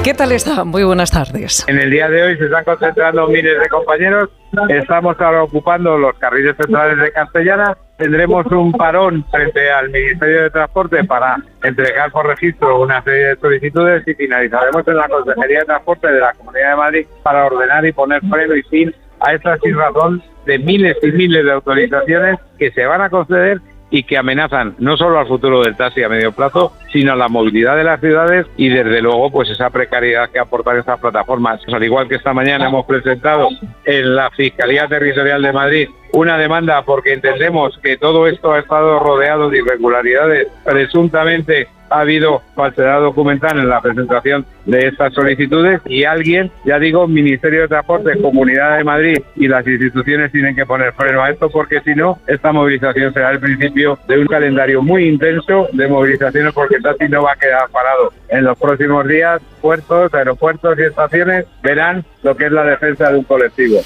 ¿Qué tal está? Muy buenas tardes. En el día de hoy se están concentrando miles de compañeros. Estamos ahora ocupando los carriles centrales de Castellana. Tendremos un parón frente al Ministerio de Transporte para entregar por registro una serie de solicitudes y finalizaremos en la Consejería de Transporte de la Comunidad de Madrid para ordenar y poner freno y fin a esta sinrazón de miles y miles de autorizaciones que se van a conceder y que amenazan no solo al futuro del taxi a medio plazo, sino a la movilidad de las ciudades y desde luego pues esa precariedad que aportan estas plataformas. Pues, al igual que esta mañana hemos presentado en la Fiscalía Territorial de Madrid una demanda porque entendemos que todo esto ha estado rodeado de irregularidades. Presuntamente ha habido falsedad documental en la presentación de estas solicitudes y alguien, ya digo, Ministerio de Transporte, Comunidad de Madrid y las instituciones tienen que poner freno a esto porque si no, esta movilización será el principio de un calendario muy intenso de movilizaciones porque el taxi no va a quedar parado. En los próximos días, puertos, aeropuertos y estaciones verán lo que es la defensa de un colectivo.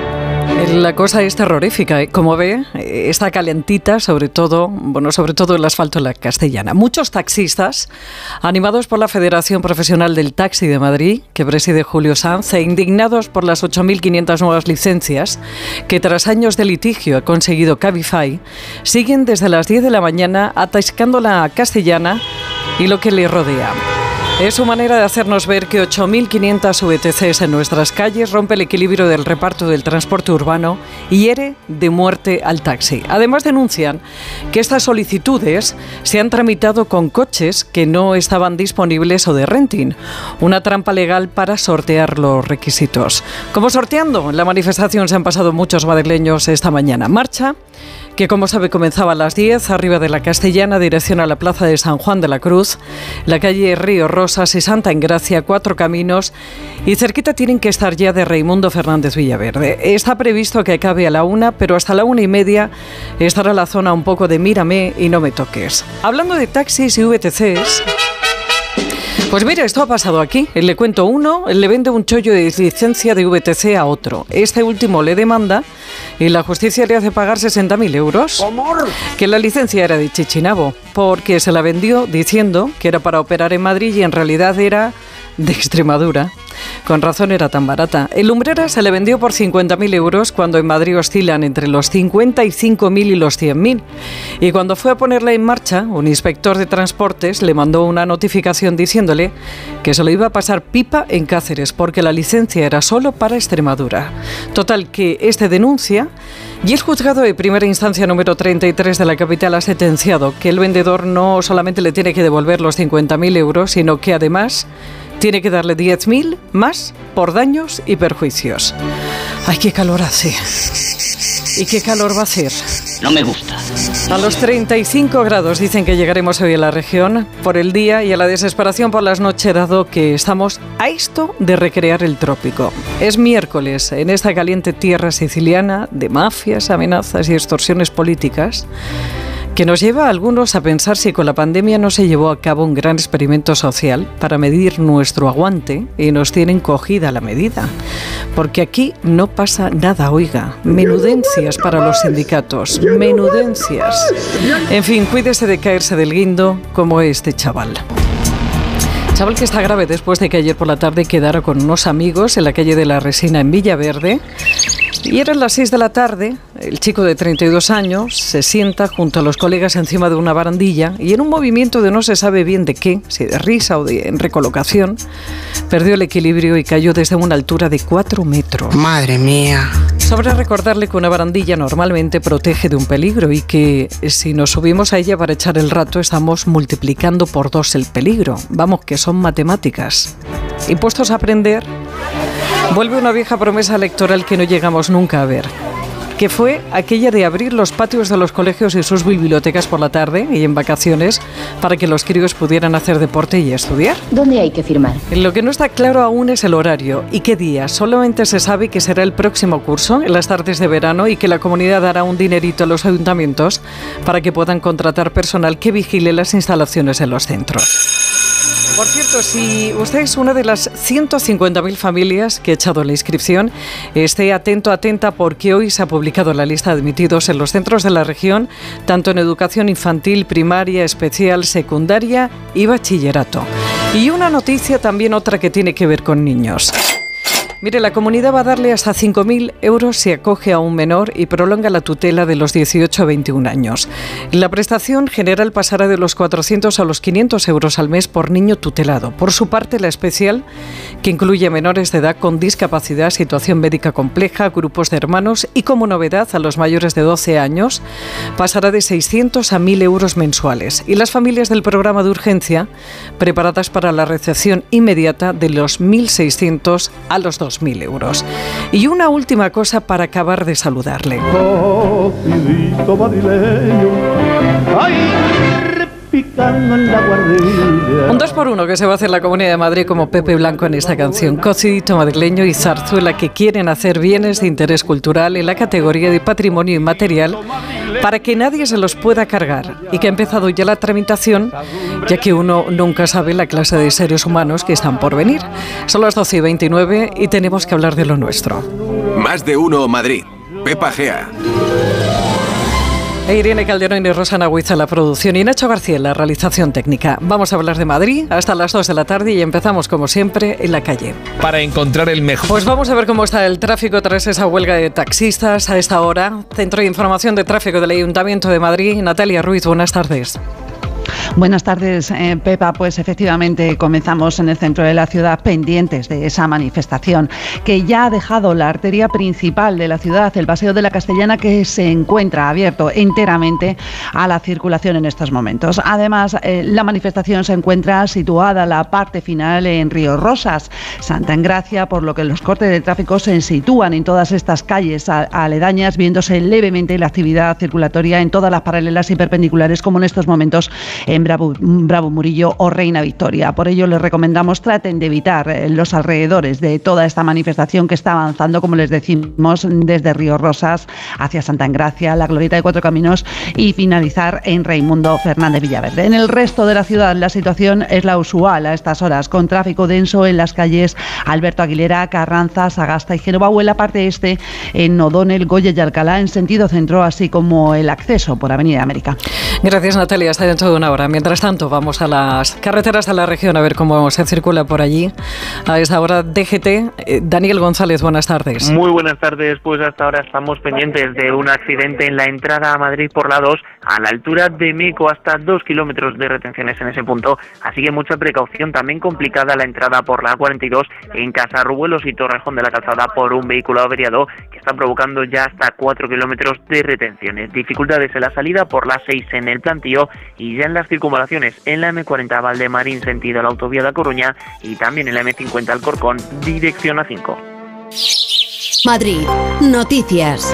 La cosa es terrorífica, como ve, está calentita, sobre todo el asfalto en la Castellana. Muchos taxistas, animados por la Federación Profesional del Taxi de Madrid, que preside Julio Sanz, e indignados por las 8.500 nuevas licencias que tras años de litigio ha conseguido Cabify, siguen desde las 10 de la mañana atascando la Castellana y lo que le rodea. Es su manera de hacernos ver que 8.500 VTCs en nuestras calles rompe el equilibrio del reparto del transporte urbano y hiere de muerte al taxi. Además denuncian que estas solicitudes se han tramitado con coches que no estaban disponibles o de renting. Una trampa legal para sortear los requisitos. Como sorteando, en la manifestación se han pasado muchos madrileños esta mañana. Marcha que, como sabe, comenzaba a las 10, arriba de la Castellana, dirección a la plaza de San Juan de la Cruz, la calle Río Rosas y Santa Engracia, 4 caminos, y cerquita tienen que estar ya de Raimundo Fernández Villaverde. Está previsto que acabe a la 1, pero hasta la 1:30 estará la zona un poco de mírame y no me toques. Hablando de taxis y VTCs... Pues mira, esto ha pasado aquí. Le cuento uno, le vende un chollo de licencia de VTC a otro. Este último le demanda y la justicia le hace pagar 60.000 euros. ¿Amor? Que la licencia era de Chichinabo, porque se la vendió diciendo que era para operar en Madrid y en realidad era de Extremadura. Con razón era tan barata. El Lumbrera se le vendió por 50.000 euros cuando en Madrid oscilan entre los 55.000 y los 100.000. Y cuando fue a ponerla en marcha, un inspector de transportes le mandó una notificación diciéndole que se lo iba a pasar pipa en Cáceres porque la licencia era solo para Extremadura. Total, que este denuncia y el juzgado de primera instancia número 33 de la capital ha sentenciado que el vendedor no solamente le tiene que devolver los 50.000 euros, sino que además tiene que darle 10.000 más por daños y perjuicios. ¡Ay, qué calor hace! ¿Y qué calor va a hacer? No me gusta. A los 35 grados dicen que llegaremos hoy a la región por el día y a la desesperación por las noches, dado que estamos a esto de recrear el trópico. Es miércoles en esta caliente tierra siciliana de mafias, amenazas y extorsiones políticas, que nos lleva a algunos a pensar si con la pandemia no se llevó a cabo un gran experimento social para medir nuestro aguante y nos tienen cogida la medida. Porque aquí no pasa nada, oiga. Menudencias para los sindicatos, menudencias. En fin, cuídese de caerse del guindo como este chaval. Chaval que está grave después de que ayer por la tarde quedara con unos amigos en la calle de la Resina en Villaverde. Y eran las 6 de la tarde, el chico de 32 años se sienta junto a los colegas encima de una barandilla y en un movimiento de no se sabe bien de qué, si de risa o de recolocación, perdió el equilibrio y cayó desde una altura de 4 metros. ¡Madre mía! Sobra recordarle que una barandilla normalmente protege de un peligro y que si nos subimos a ella para echar el rato estamos multiplicando por 2 el peligro. Vamos, que son matemáticas. Y puestos a aprender, vuelve una vieja promesa electoral que no llegamos nunca a ver, que fue aquella de abrir los patios de los colegios y sus bibliotecas por la tarde y en vacaciones para que los críos pudieran hacer deporte y estudiar. ¿Dónde hay que firmar? Lo que no está claro aún es el horario y qué día. Solamente se sabe que será el próximo curso, en las tardes de verano, y que la comunidad dará un dinerito a los ayuntamientos para que puedan contratar personal que vigile las instalaciones en los centros. Por cierto, si usted es una de las 150.000 familias que ha echado la inscripción, esté atento, atenta, porque hoy se ha publicado la lista de admitidos en los centros de la región, tanto en educación infantil, primaria, especial, secundaria y bachillerato. Y una noticia también, otra que tiene que ver con niños. Mire, la comunidad va a darle hasta 5.000 euros si acoge a un menor y prolonga la tutela de los 18 a 21 años. La prestación general pasará de los 400 a los 500 euros al mes por niño tutelado. Por su parte, la especial, que incluye menores de edad con discapacidad, situación médica compleja, grupos de hermanos y, como novedad, a los mayores de 12 años, pasará de 600 a 1.000 euros mensuales. Y las familias del programa de urgencia, preparadas para la recepción inmediata de los 1.600 a los 2.000 euros. Y una última cosa para acabar de saludarle. Un 2x1 que se va a hacer la Comunidad de Madrid como Pepe Blanco en esta canción. Cocidito madrileño y zarzuela que quieren hacer bienes de interés cultural en la categoría de patrimonio inmaterial para que nadie se los pueda cargar, y que ha empezado ya la tramitación, ya que uno nunca sabe la clase de seres humanos que están por venir. Son las 12:29 y tenemos que hablar de lo nuestro. Más de uno Madrid. Pepa Gea. Irene Calderón y Rosana Huiza en la producción y Nacho García en la realización técnica. Vamos a hablar de Madrid hasta las 2 de la tarde y empezamos, como siempre, en la calle. Para encontrar el mejor... Pues vamos a ver cómo está el tráfico tras esa huelga de taxistas a esta hora. Centro de Información de Tráfico del Ayuntamiento de Madrid. Natalia Ruiz, buenas tardes. Buenas tardes, Pepa. Pues efectivamente comenzamos en el centro de la ciudad pendientes de esa manifestación que ya ha dejado la arteria principal de la ciudad, el Paseo de la Castellana, que se encuentra abierto enteramente a la circulación en estos momentos. Además, la manifestación se encuentra situada la parte final en Río Rosas, Santa Engracia, por lo que los cortes de tráfico se sitúan en todas estas calles aledañas, viéndose levemente la actividad circulatoria en todas las paralelas y perpendiculares, como en estos momentos en Bravo Murillo o Reina Victoria. Por ello les recomendamos traten de evitar los alrededores de toda esta manifestación que está avanzando, como les decimos, desde Río Rosas hacia Santa Engracia, la Glorieta de Cuatro Caminos y finalizar en Raimundo Fernández Villaverde. En el resto de la ciudad la situación es la usual a estas horas, con tráfico denso en las calles Alberto Aguilera, Carranza, Sagasta y Génova, o en la parte este en O'Donnell, Goya y Alcalá en sentido centro, así como el acceso por Avenida América. Gracias, Natalia. Hasta dentro de una hora. Mientras tanto, vamos a las carreteras de la región a ver cómo se circula por allí. A esta hora, DGT. Daniel González, buenas tardes. Muy buenas tardes. Pues hasta ahora estamos pendientes de un accidente en la entrada a Madrid por la 2, a la altura de Meco, hasta 2 kilómetros de retenciones en ese punto. Así que mucha precaución. También complicada la entrada por la 42 en Casarrubuelos y Torrejón de la Calzada por un vehículo averiado que está provocando ya hasta 4 kilómetros de retenciones. Dificultades en la salida por la 6 en el Plantío y ya en las circunvalaciones en la M40 Valdemarín sentido a la autovía de A Coruña y también en la M50 Alcorcón dirección A5. Madrid, noticias.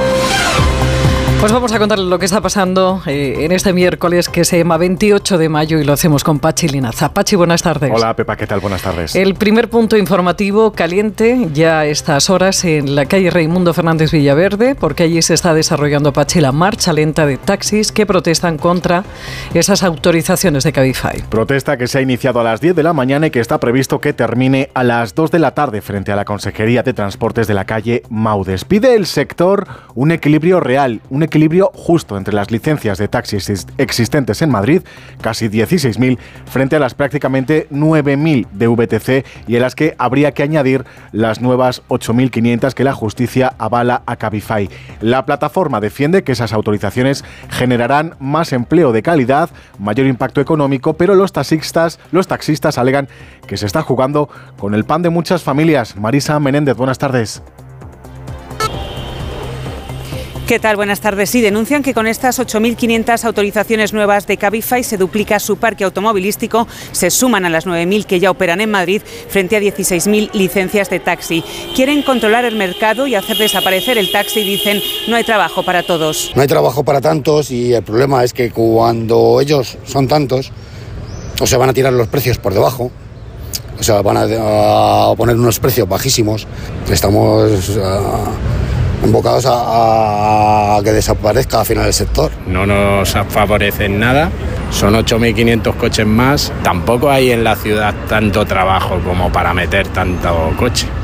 Pues vamos a contar lo que está pasando en este miércoles que se llama 28 de mayo y lo hacemos con Pachi Linaza. Pachi, buenas tardes. Hola, Pepa, ¿qué tal? Buenas tardes. El primer punto informativo caliente ya a estas horas en la calle Raimundo Fernández Villaverde, porque allí se está desarrollando, Pachi, la marcha lenta de taxis que protestan contra esas autorizaciones de Cabify. Protesta que se ha iniciado a las 10 de la mañana y que está previsto que termine a las 2 de la tarde frente a la Consejería de Transportes de la calle Maudes. Pide el sector un equilibrio real, un equilibrio justo entre las licencias de taxis existentes en Madrid, casi 16.000, frente a las prácticamente 9.000 de VTC y en las que habría que añadir las nuevas 8.500 que la justicia avala a Cabify. La plataforma defiende que esas autorizaciones generarán más empleo de calidad, mayor impacto económico, pero los taxistas alegan que se está jugando con el pan de muchas familias. Marisa Menéndez, buenas tardes. ¿Qué tal? Buenas tardes. Sí, denuncian que con estas 8.500 autorizaciones nuevas de Cabify se duplica su parque automovilístico, se suman a las 9.000 que ya operan en Madrid frente a 16.000 licencias de taxi. Quieren controlar el mercado y hacer desaparecer el taxi. Dicen, no hay trabajo para todos. No hay trabajo para tantos y el problema es que cuando ellos son tantos, o se van a tirar los precios por debajo, o sea, van a poner unos precios bajísimos. Estamos invocados a que desaparezca al final el sector. No nos favorece en nada, son 8.500 coches más, tampoco hay en la ciudad tanto trabajo como para meter tanto coche.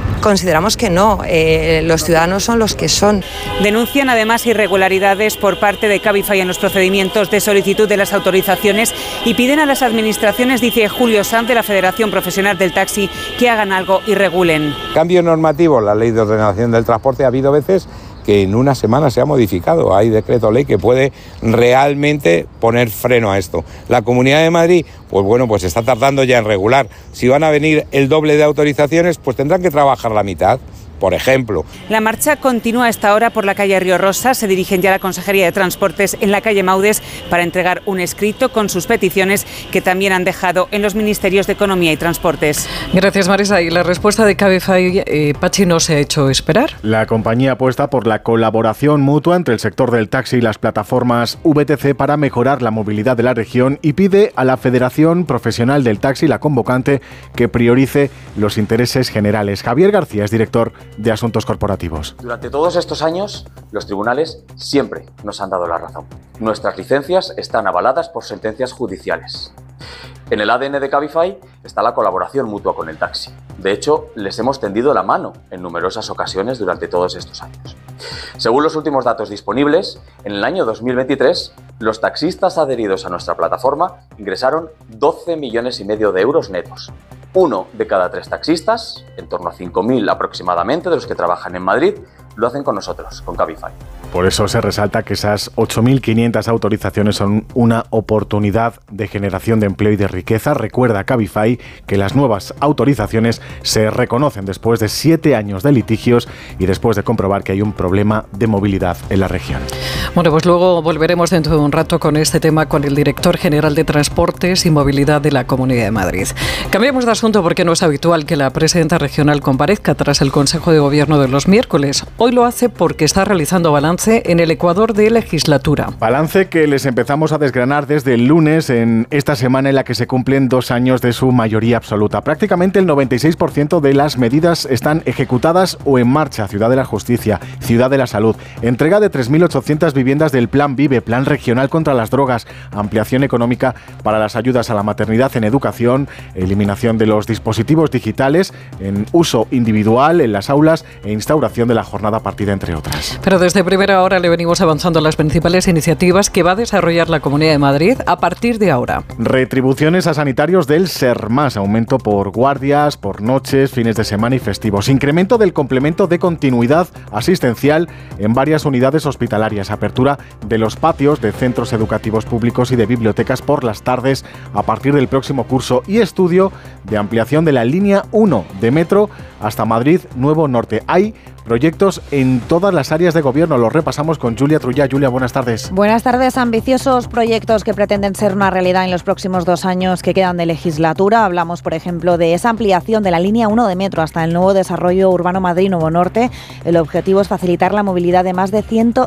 Consideramos que no, los ciudadanos son los que son. Denuncian además irregularidades por parte de Cabify en los procedimientos de solicitud de las autorizaciones y piden a las administraciones, dice Julio Sanz de la Federación Profesional del Taxi, que hagan algo y regulen. Cambio normativo, la Ley de Ordenación del Transporte, ha habido veces que en una semana se ha modificado. Hay decreto ley que puede realmente poner freno a esto. La Comunidad de Madrid, pues está tardando ya en regular. Si van a venir el doble de autorizaciones, pues tendrán que trabajar la mitad. Por ejemplo. La marcha continúa a esta hora por la calle Río Rosa. Se dirigen ya a la Consejería de Transportes en la calle Maudes para entregar un escrito con sus peticiones que también han dejado en los Ministerios de Economía y Transportes. Gracias, Marisa. Y la respuesta de Cabify, Pachi, no se ha hecho esperar. La compañía apuesta por la colaboración mutua entre el sector del taxi y las plataformas VTC para mejorar la movilidad de la región y pide a la Federación Profesional del Taxi, la convocante, que priorice los intereses generales. Javier García es director de Asuntos Corporativos. Durante todos estos años, los tribunales siempre nos han dado la razón. Nuestras licencias están avaladas por sentencias judiciales. En el ADN de Cabify está la colaboración mutua con el taxi. De hecho, les hemos tendido la mano en numerosas ocasiones durante todos estos años. Según los últimos datos disponibles, en el año 2023, los taxistas adheridos a nuestra plataforma ingresaron 12,5 millones de euros netos. 1 de cada 3 taxistas, en torno a 5.000 aproximadamente de los que trabajan en Madrid, lo hacen con nosotros, con Cabify. Por eso se resalta que esas 8.500 autorizaciones son una oportunidad de generación de empleo y de riqueza. Recuerda Cabify que las nuevas autorizaciones se reconocen después de 7 años de litigios y después de comprobar que hay un problema de movilidad en la región. Bueno, pues luego volveremos dentro de un rato con este tema con el director general de Transportes y Movilidad de la Comunidad de Madrid. Cambiamos de asunto porque no es habitual que la presidenta regional comparezca tras el Consejo de Gobierno de los miércoles. Hoy lo hace porque está realizando balance en el Ecuador de legislatura. Balance que les empezamos a desgranar desde el lunes, en esta semana en la que se cumplen 2 años de su mayoría absoluta. Prácticamente el 96% de las medidas están ejecutadas o en marcha. Ciudad de la Justicia, Ciudad de la Salud, entrega de 3.800 viviendas del Plan Vive, Plan Regional contra las Drogas, ampliación económica para las ayudas a la maternidad en educación, eliminación de los dispositivos digitales en uso individual en las aulas e instauración de la jornada partida, entre otras. Pero desde primera hora le venimos avanzando las principales iniciativas que va a desarrollar la Comunidad de Madrid a partir de ahora. Retribuciones a sanitarios del SERMAS, aumento por guardias, por noches, fines de semana y festivos. Incremento del complemento de continuidad asistencial en varias unidades hospitalarias. Apertura de los patios de centros educativos públicos y de bibliotecas por las tardes a partir del próximo curso. Y estudio de ampliación de la línea 1 de metro hasta Madrid Nuevo Norte. Hay proyectos en todas las áreas de gobierno. Los repasamos con Julia Trullá. Julia, buenas tardes. Buenas tardes. Ambiciosos proyectos que pretenden ser una realidad en los próximos 2 años que quedan de legislatura. Hablamos, por ejemplo, de esa ampliación de la línea 1 de metro hasta el nuevo desarrollo urbano Madrid Nuevo Norte. El objetivo es facilitar la movilidad de más de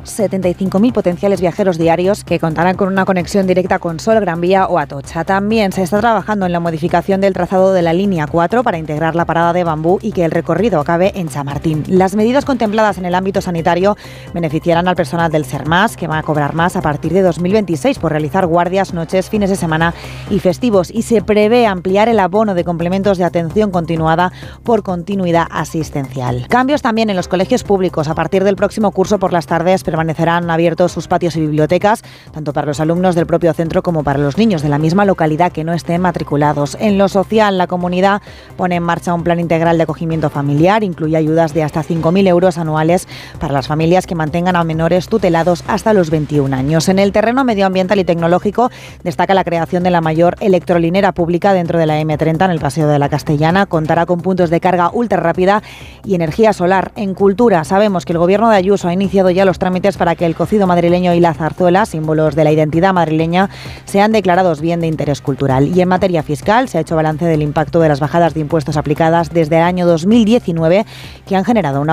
175.000 potenciales viajeros diarios que contarán con una conexión directa con Sol, Gran Vía o Atocha. También se está trabajando en la modificación del trazado de la línea 4 para integrar la parada de Bambú y que el recorrido acabe en Chamartín. Las medidas contempladas en el ámbito sanitario beneficiarán al personal del SERMAS, que va a cobrar más a partir de 2026 por realizar guardias, noches, fines de semana y festivos. Y se prevé ampliar el abono de complementos de atención continuada por continuidad asistencial. Cambios también en los colegios públicos. A partir del próximo curso por las tardes permanecerán abiertos sus patios y bibliotecas, tanto para los alumnos del propio centro como para los niños de la misma localidad que no estén matriculados. En lo social, la comunidad pone en marcha un plan integral de acogimiento familiar, incluye ayudas de hasta 5.000 euros anuales para las familias que mantengan a menores tutelados hasta los 21 años. En el terreno medioambiental y tecnológico destaca la creación de la mayor electrolinera pública dentro de la M30 en el Paseo de la Castellana. Contará con puntos de carga ultra rápida y energía solar. En cultura, sabemos que el gobierno de Ayuso ha iniciado ya los trámites para que el cocido madrileño y la zarzuela, símbolos de la identidad madrileña, sean declarados bien de interés cultural. Y en materia fiscal se ha hecho balance del impacto de las bajadas de impuestos aplicadas desde el año 2019, que han generado un ahorro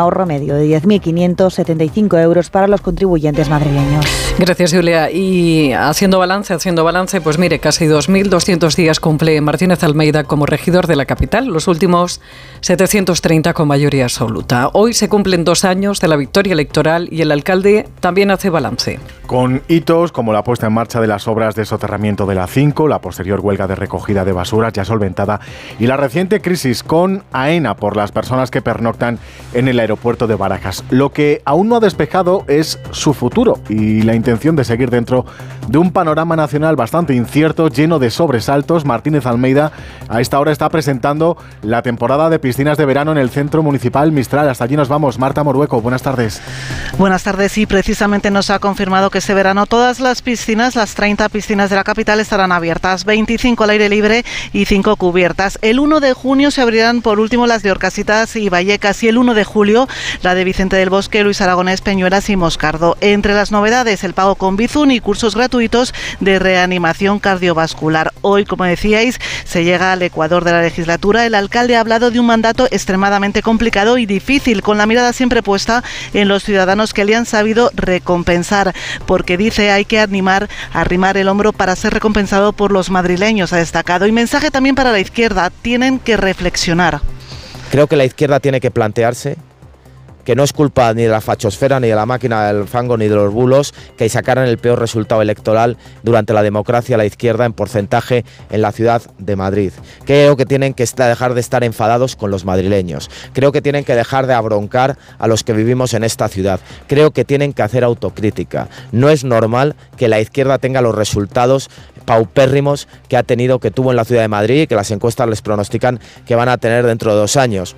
ahorro medio de 10.575 euros para los contribuyentes madrileños. Gracias, Julia. Y haciendo balance, pues mire, casi 2.200 días cumple Martínez Almeida como regidor de la capital, los últimos 730 con mayoría absoluta. Hoy se cumplen 2 años de la victoria electoral y el alcalde también hace balance. Con hitos como la puesta en marcha de las obras de soterramiento de la 5, la posterior huelga de recogida de basuras ya solventada y la reciente crisis con AENA por las personas que pernoctan en el aeropuerto de Barajas. Lo que aún no ha despejado es su futuro y la intención de seguir dentro de un panorama nacional bastante incierto, lleno de sobresaltos. Martínez Almeida a esta hora está presentando la temporada de piscinas de verano en el Centro Municipal Mistral. Hasta allí nos vamos. Marta Morueco, buenas tardes. Buenas tardes, y precisamente nos ha confirmado que este verano todas las piscinas, las 30 piscinas de la capital, estarán abiertas, 25 al aire libre y 5 cubiertas. El 1 de junio se abrirán por último las de Orcasitas y Vallecas y el 1 de julio la de Vicente del Bosque, Luis Aragonés, Peñuelas y Moscardo. Entre las novedades, el pago con Bizum y cursos gratuitos de reanimación cardiovascular. Hoy, como decíais, se llega al ecuador de la legislatura. El alcalde ha hablado de un mandato extremadamente complicado y difícil, con la mirada siempre puesta en los ciudadanos que le han sabido recompensar, porque dice hay que arrimar el hombro para ser recompensado por los madrileños, ha destacado. Y mensaje también para la izquierda, tienen que reflexionar. Creo que la izquierda tiene que plantearse que no es culpa ni de la fachosfera, ni de la máquina del fango, ni de los bulos, que sacaran el peor resultado electoral durante la democracia a la izquierda en porcentaje en la ciudad de Madrid. Creo que tienen que dejar de estar enfadados con los madrileños. Creo que tienen que dejar de abroncar a los que vivimos en esta ciudad. Creo que tienen que hacer autocrítica. No es normal que la izquierda tenga los resultados paupérrimos que tuvo en la ciudad de Madrid y que las encuestas les pronostican que van a tener dentro de 2 años.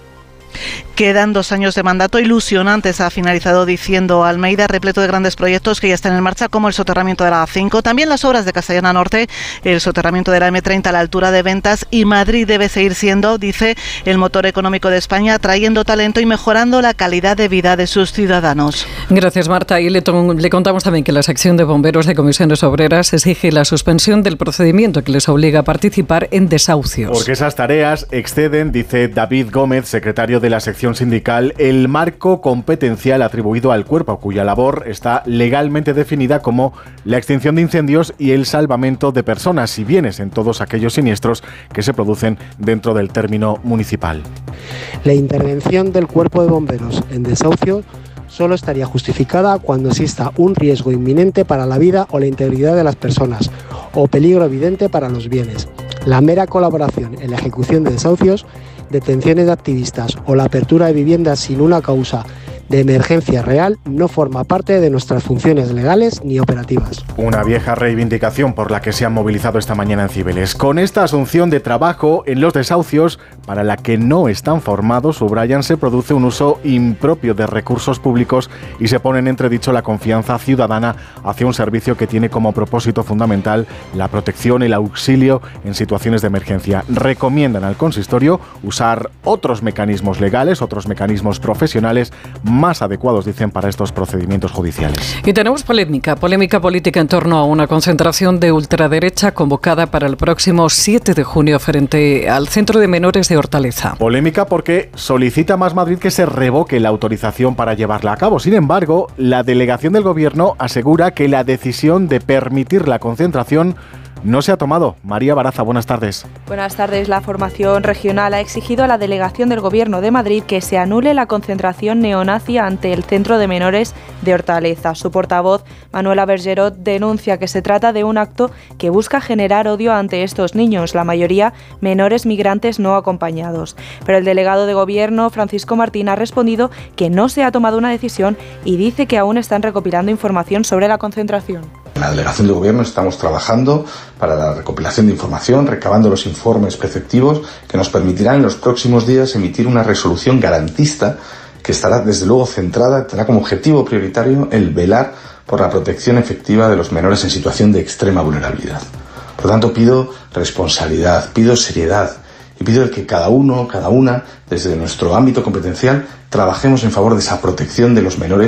Quedan 2 años de mandato ilusionantes, ha finalizado diciendo Almeida, repleto de grandes proyectos que ya están en marcha, como el soterramiento de la A5, también las obras de Castellana Norte, el soterramiento de la M30 a la altura de Ventas, y Madrid debe seguir siendo, dice, el motor económico de España, atrayendo talento y mejorando la calidad de vida de sus ciudadanos. Gracias, Marta. Y le contamos también que la sección de bomberos de Comisiones Obreras exige la suspensión del procedimiento que les obliga a participar en desahucios. Porque esas tareas exceden, dice David Gómez, secretario de la sección sindical, el marco competencial atribuido al cuerpo, cuya labor está legalmente definida como la extinción de incendios y el salvamento de personas y bienes en todos aquellos siniestros que se producen dentro del término municipal. La intervención del cuerpo de bomberos en desahucio solo estaría justificada cuando exista un riesgo inminente para la vida o la integridad de las personas o peligro evidente para los bienes. La mera colaboración en la ejecución de desahucios, detenciones de activistas o la apertura de viviendas sin una causa de emergencia real no forma parte de nuestras funciones legales ni operativas. Una vieja reivindicación por la que se han movilizado esta mañana en Cibeles. Con esta asunción de trabajo en los desahucios, para la que no están formados, subrayan, se produce un uso impropio de recursos públicos y se pone en entredicho la confianza ciudadana hacia un servicio que tiene como propósito fundamental la protección, el auxilio en situaciones de emergencia. Recomiendan al consistorio usar otros mecanismos legales, otros mecanismos profesionales más adecuados, dicen, para estos procedimientos judiciales. Y tenemos polémica política en torno a una concentración de ultraderecha convocada para el próximo 7 de junio frente al Centro de Menores de Hortaleza. Polémica porque solicita Más Madrid que se revoque la autorización para llevarla a cabo. Sin embargo, la delegación del Gobierno asegura que la decisión de permitir la concentración no se ha tomado. María Baraza, buenas tardes. Buenas tardes. La formación regional ha exigido a la delegación del Gobierno de Madrid que se anule la concentración neonazi ante el Centro de Menores de Hortaleza. Su portavoz, Manuela Bergerot, denuncia que se trata de un acto que busca generar odio ante estos niños, la mayoría menores migrantes no acompañados. Pero el delegado de Gobierno, Francisco Martín, ha respondido que no se ha tomado una decisión y dice que aún están recopilando información sobre la concentración. En la delegación de Gobierno estamos trabajando para la recopilación de información, recabando los informes preceptivos que nos permitirán en los próximos días emitir una resolución garantista que estará desde luego centrada, tendrá como objetivo prioritario el velar por la protección efectiva de los menores en situación de extrema vulnerabilidad. Por lo tanto, pido responsabilidad, pido seriedad y pido que cada uno, cada una, desde nuestro ámbito competencial, trabajemos en favor de esa protección de los menores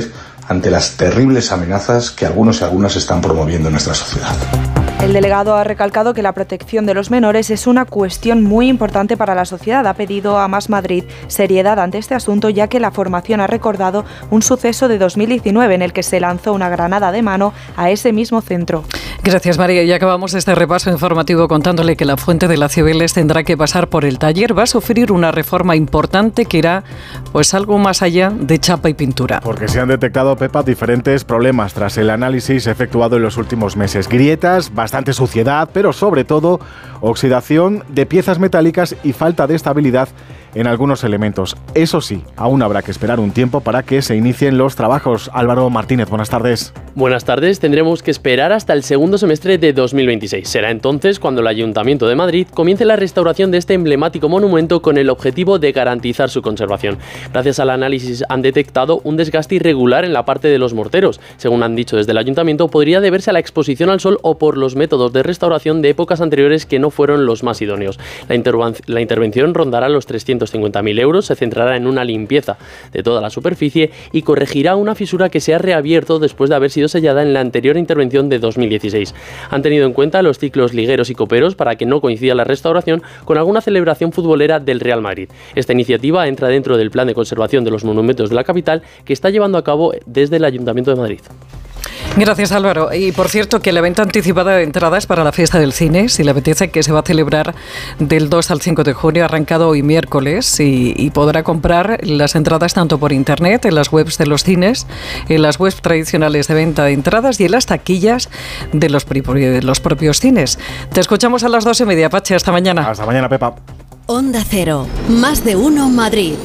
ante las terribles amenazas que algunos y algunas están promoviendo en nuestra sociedad. El delegado ha recalcado que la protección de los menores es una cuestión muy importante para la sociedad. Ha pedido a Más Madrid seriedad ante este asunto, ya que la formación ha recordado un suceso de 2019 en el que se lanzó una granada de mano a ese mismo centro. Gracias, María. Y acabamos este repaso informativo contándole que la Fuente de las Cibeles tendrá que pasar por el taller. Va a sufrir una reforma importante que irá pues algo más allá de chapa y pintura. Porque se han detectado, Pepa, diferentes problemas tras el análisis efectuado en los últimos meses. Grietas, bastante suciedad, pero sobre todo oxidación de piezas metálicas y falta de estabilidad en algunos elementos. Eso sí, aún habrá que esperar un tiempo para que se inicien los trabajos. Álvaro Martínez, buenas tardes. Buenas tardes, tendremos que esperar hasta el segundo semestre de 2026. Será entonces cuando el Ayuntamiento de Madrid comience la restauración de este emblemático monumento con el objetivo de garantizar su conservación. Gracias al análisis han detectado un desgaste irregular en la parte de los morteros. Según han dicho desde el Ayuntamiento, podría deberse a la exposición al sol o por los métodos de restauración de épocas anteriores que no fueron los más idóneos. La intervención rondará los 350.000 euros, se centrará en una limpieza de toda la superficie y corregirá una fisura que se ha reabierto después de haber sido sellada en la anterior intervención de 2016. Han tenido en cuenta los ciclos ligueros y coperos para que no coincida la restauración con alguna celebración futbolera del Real Madrid. Esta iniciativa entra dentro del plan de conservación de los monumentos de la capital que está llevando a cabo desde el Ayuntamiento de Madrid. Gracias, Álvaro. Y por cierto, que la venta anticipada de entradas para la fiesta del cine, si le apetece, que se va a celebrar del 2 al 5 de junio, arrancado hoy miércoles, y podrá comprar las entradas tanto por internet, en las webs de los cines, en las webs tradicionales de venta de entradas y en las taquillas de los propios cines. Te escuchamos a las 2:30, Pache. Hasta mañana. Hasta mañana, Pepa. Onda Cero. Más de uno Madrid.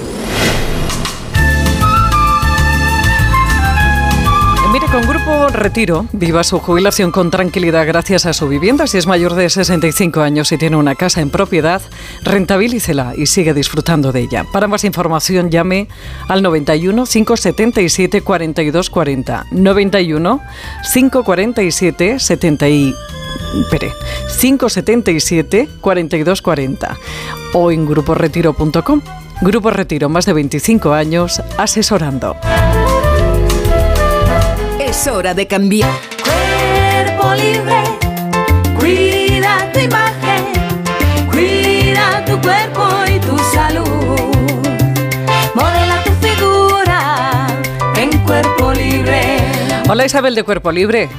Mire, con Grupo Retiro viva su jubilación con tranquilidad gracias a su vivienda. Si es mayor de 65 años y tiene una casa en propiedad, rentabilícela y sigue disfrutando de ella. Para más información, llame al 91 577 4240. 91 547 577 4240 o en gruporetiro.com. Grupo Retiro, más de 25 años asesorando. Es hora de cambiar. Cuerpo libre, cuida tu imagen, cuida tu cuerpo y tu salud. Modela tu figura en Cuerpo Libre. Hola, Isabel de Cuerpo Libre.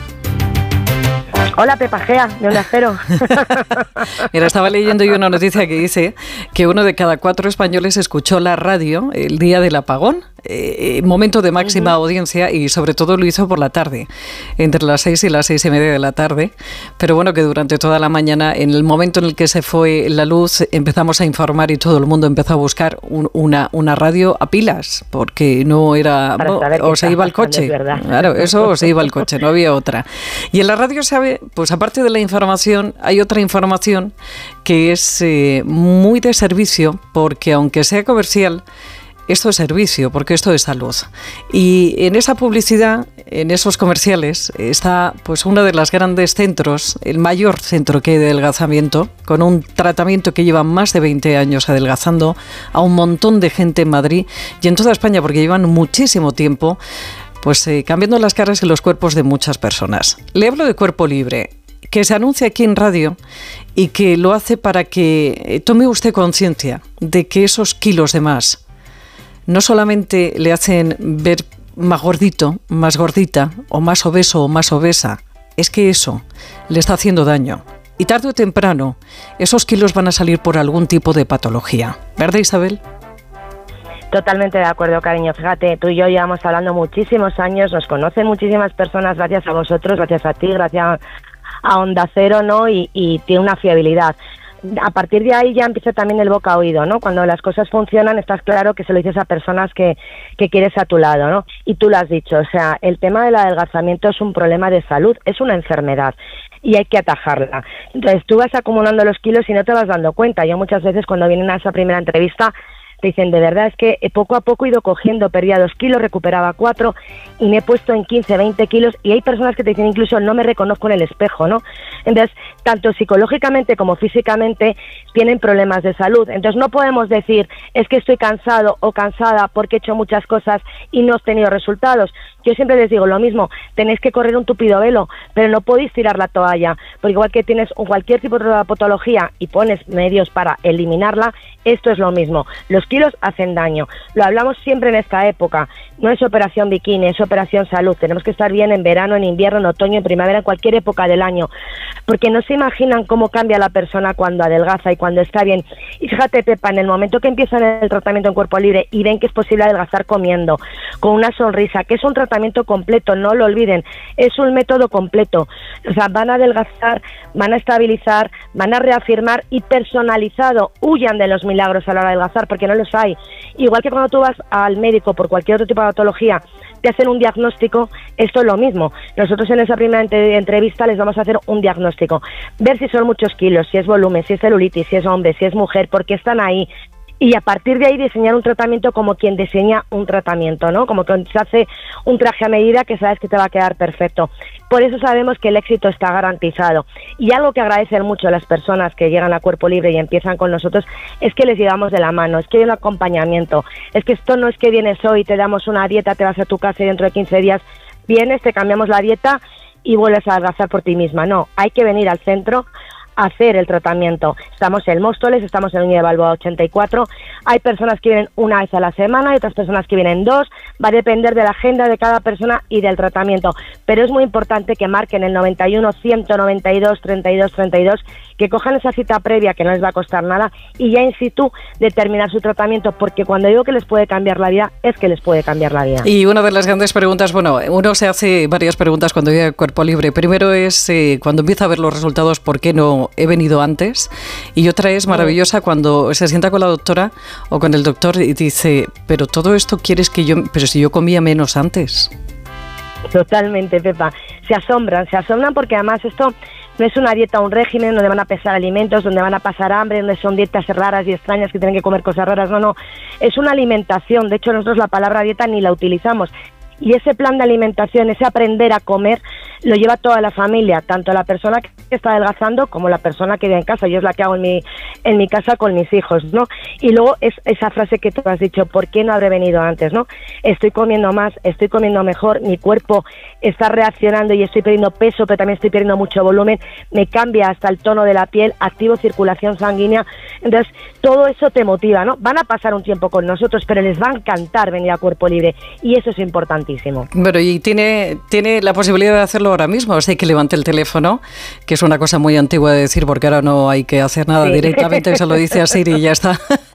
Hola, Pepa Gea, de Onda Cero. Mira, estaba leyendo yo una noticia que dice que 1 de cada 4 españoles escuchó la radio el día del apagón, momento de máxima audiencia, y sobre todo lo hizo por la tarde, entre las 6 y las 6:30 de la tarde. Pero bueno, que durante toda la mañana, en el momento en el que se fue la luz, empezamos a informar y todo el mundo empezó a buscar una radio a pilas, porque no era... o se iba al coche. Claro, eso o se iba al coche, no había otra. Y en la radio, sabe, pues aparte de la información, hay otra información que es muy de servicio, porque aunque sea comercial, esto es servicio, porque esto es salud. Y en esa publicidad, en esos comerciales, está pues uno de los grandes centros, el mayor centro que hay de adelgazamiento, con un tratamiento que lleva más de 20 años adelgazando a un montón de gente en Madrid y en toda España, porque llevan muchísimo tiempo pues cambiando las caras y los cuerpos de muchas personas. Le hablo de Cuerpo Libre, que se anuncia aquí en radio y que lo hace para que tome usted conciencia de que esos kilos de más no solamente le hacen ver más gordito, más gordita, o más obeso o más obesa, es que eso le está haciendo daño. Y tarde o temprano, esos kilos van a salir por algún tipo de patología. ¿Verdad, Isabel? Totalmente de acuerdo, cariño. Fíjate, tú y yo llevamos hablando muchísimos años, nos conocen muchísimas personas gracias a vosotros, gracias a ti, gracias a Onda Cero, ¿no? Y tiene una fiabilidad. A partir de ahí ya empieza también el boca a oído, ¿no? Cuando las cosas funcionan, estás claro que se lo dices a personas que quieres a tu lado, ¿no? Y tú lo has dicho, o sea, el tema del adelgazamiento es un problema de salud, es una enfermedad y hay que atajarla. Entonces tú vas acumulando los kilos y no te vas dando cuenta. Yo muchas veces cuando vienen a esa primera entrevista te dicen, de verdad, es que poco a poco he ido cogiendo, perdía 2 kilos, recuperaba 4 y me he puesto en 15, 20 kilos, y hay personas que te dicen incluso no me reconozco en el espejo, ¿no? Entonces, tanto psicológicamente como físicamente tienen problemas de salud. Entonces, no podemos decir, es que estoy cansado o cansada porque he hecho muchas cosas y no he tenido resultados. Yo siempre les digo lo mismo, tenéis que correr un tupido velo, pero no podéis tirar la toalla, porque igual que tienes cualquier tipo de patología y pones medios para eliminarla, esto es lo mismo. Los kilos hacen daño. Lo hablamos siempre en esta época. No es operación bikini, es operación salud. Tenemos que estar bien en verano, en invierno, en otoño, en primavera, en cualquier época del año, porque no se imaginan cómo cambia la persona cuando adelgaza y cuando está bien. Y fíjate, Pepa, en el momento que empiezan el tratamiento en cuerpo libre y ven que es posible adelgazar comiendo, con una sonrisa, que es un tratamiento completo, no lo olviden, es un método completo. O sea, van a adelgazar, van a estabilizar, van a reafirmar y personalizado. Huyan de los milagros a la hora de adelgazar, porque no los hay. Igual que cuando tú vas al médico por cualquier otro tipo de patología, te hacen un diagnóstico, esto es lo mismo. Nosotros en esa primera entrevista les vamos a hacer un diagnóstico, ver si son muchos kilos, si es volumen, si es celulitis, si es hombre, si es mujer, por qué están ahí, y a partir de ahí diseñar un tratamiento como quien diseña un tratamiento, ¿no? Como que se hace un traje a medida que sabes que te va a quedar perfecto. Por eso sabemos que el éxito está garantizado. Y algo que agradecen mucho las personas que llegan a Cuerpo Libre y empiezan con nosotros es que les llevamos de la mano, es que hay un acompañamiento, es que esto no es que vienes hoy, te damos una dieta, te vas a tu casa y dentro de 15 días vienes, te cambiamos la dieta y vuelves a adelgazar por ti misma. No, hay que venir al centro a hacer el tratamiento. Estamos en Móstoles, estamos en Núñez de Balboa 84, hay personas que vienen una vez a la semana y otras personas que vienen 2, va a depender de la agenda de cada persona y del tratamiento, pero es muy importante que marquen el 91 192 32 32, que cojan esa cita previa que no les va a costar nada y ya in situ determinar su tratamiento, porque cuando digo que les puede cambiar la vida, es que les puede cambiar la vida. Y una de las grandes preguntas, bueno, uno se hace varias preguntas cuando llega a Cuerpo Libre. Primero es cuando empieza a ver los resultados, ¿por qué no he venido antes? Y otra es maravillosa cuando se sienta con la doctora o con el doctor y dice, pero todo esto quieres que yo, pero si yo comía menos antes. Totalmente, Pepa. Se asombran porque además esto no es una dieta o un régimen donde van a pesar alimentos, donde van a pasar hambre, donde son dietas raras y extrañas que tienen que comer cosas raras. No, es una alimentación. De hecho, nosotros la palabra dieta ni la utilizamos. Y ese plan de alimentación, ese aprender a comer, lo lleva toda la familia, tanto la persona que está adelgazando como la persona que vive en casa. Yo es la que hago en mi casa con mis hijos, ¿no? Y luego es esa frase que tú has dicho, ¿por qué no habré venido antes, no? Estoy comiendo más, estoy comiendo mejor, mi cuerpo está reaccionando y estoy perdiendo peso, pero también estoy perdiendo mucho volumen, me cambia hasta el tono de la piel, activo circulación sanguínea. Entonces, todo eso te motiva, ¿no? Van a pasar un tiempo con nosotros, pero les va a encantar venir a Cuerpo Libre y eso es importante. Bueno, y tiene la posibilidad de hacerlo ahora mismo, así que levante el teléfono, que es una cosa muy antigua de decir, porque ahora no hay que hacer nada, sí. Directamente se lo dice a Siri y ya está.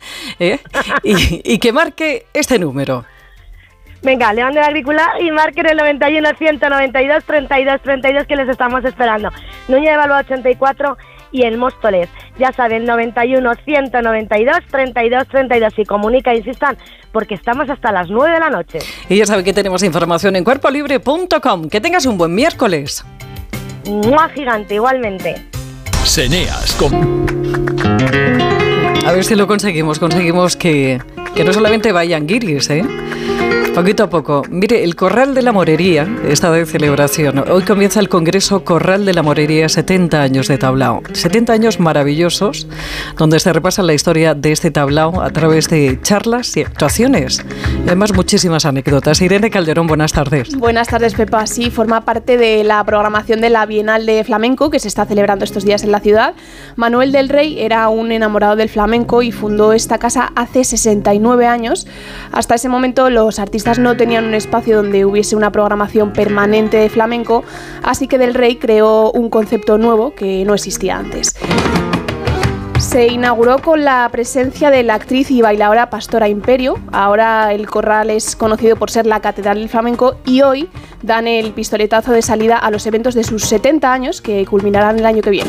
Y que marque este número. Venga, levante el auricular y marquen el 91 192 32 32 que les estamos esperando. Núñez de Balboa 84 y en Móstoles. Ya saben, 91 192 32 32. Y comunica, insistan, porque estamos hasta las 9 de la noche. Y ya saben que tenemos información en cuerpolibre.com. Que tengas un buen miércoles. ¡Mua, gigante! Igualmente. Seneas. A ver si lo conseguimos. Conseguimos que no solamente vayan guiris, poquito a poco. Mire, el Corral de la Morería está de celebración. Hoy comienza el Congreso Corral de la Morería, 70 años de tablao. 70 años maravillosos, donde se repasa la historia de este tablao a través de charlas y actuaciones. Y además, muchísimas anécdotas. Irene Calderón, buenas tardes. Buenas tardes, Pepa. Sí, forma parte de la programación de la Bienal de Flamenco, que se está celebrando estos días en la ciudad. Manuel del Rey era un enamorado del flamenco y fundó esta casa hace 69 años. Hasta ese momento, los artistas no tenían un espacio donde hubiese una programación permanente de flamenco, así que Del Rey creó un concepto nuevo que no existía antes. Se inauguró con la presencia de la actriz y bailadora Pastora Imperio. Ahora el Corral es conocido por ser la catedral del flamenco y hoy dan el pistoletazo de salida a los eventos de sus 70 años que culminarán el año que viene.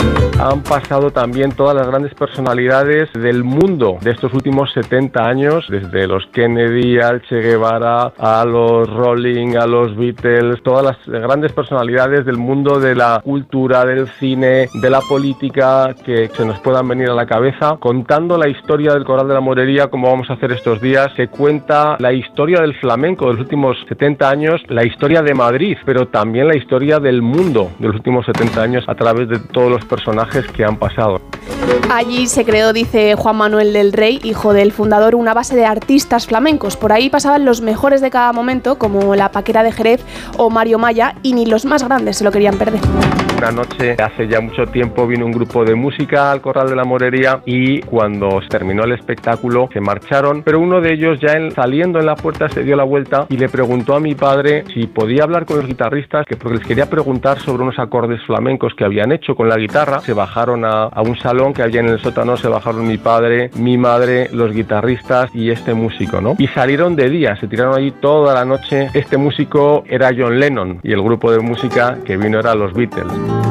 Han pasado también todas las grandes personalidades del mundo de estos últimos 70 años, desde los Kennedy, al Che Guevara, a los Rolling, a los Beatles, todas las grandes personalidades del mundo de la cultura, del cine, de la política, que se nos puedan venir a la cabeza, contando la historia del Corral de la Morería, como vamos a hacer estos días. Se cuenta la historia del flamenco de los últimos 70 años, la historia de Madrid, pero también la historia del mundo de los últimos 70 años a través de todos los personajes que han pasado. Allí se creó, dice Juan Manuel del Rey, hijo del fundador, una base de artistas flamencos. Por ahí pasaban los mejores de cada momento, como la Paquera de Jerez o Mario Maya, y ni los más grandes se lo querían perder. Una noche, hace ya mucho tiempo, vino un grupo de música al Corral de la Morería y cuando se terminó el espectáculo se marcharon, pero uno de ellos ya saliendo en la puerta se dio la vuelta y le preguntó a mi padre si podía hablar con los guitarristas, que porque les quería preguntar sobre unos acordes flamencos que habían hecho con la guitarra. Se bajaron a un salón que había en el sótano, se bajaron mi padre, mi madre, los guitarristas y este músico, ¿no? Y salieron de día, se tiraron allí toda la noche. Este músico era John Lennon y el grupo de música que vino era los Beatles.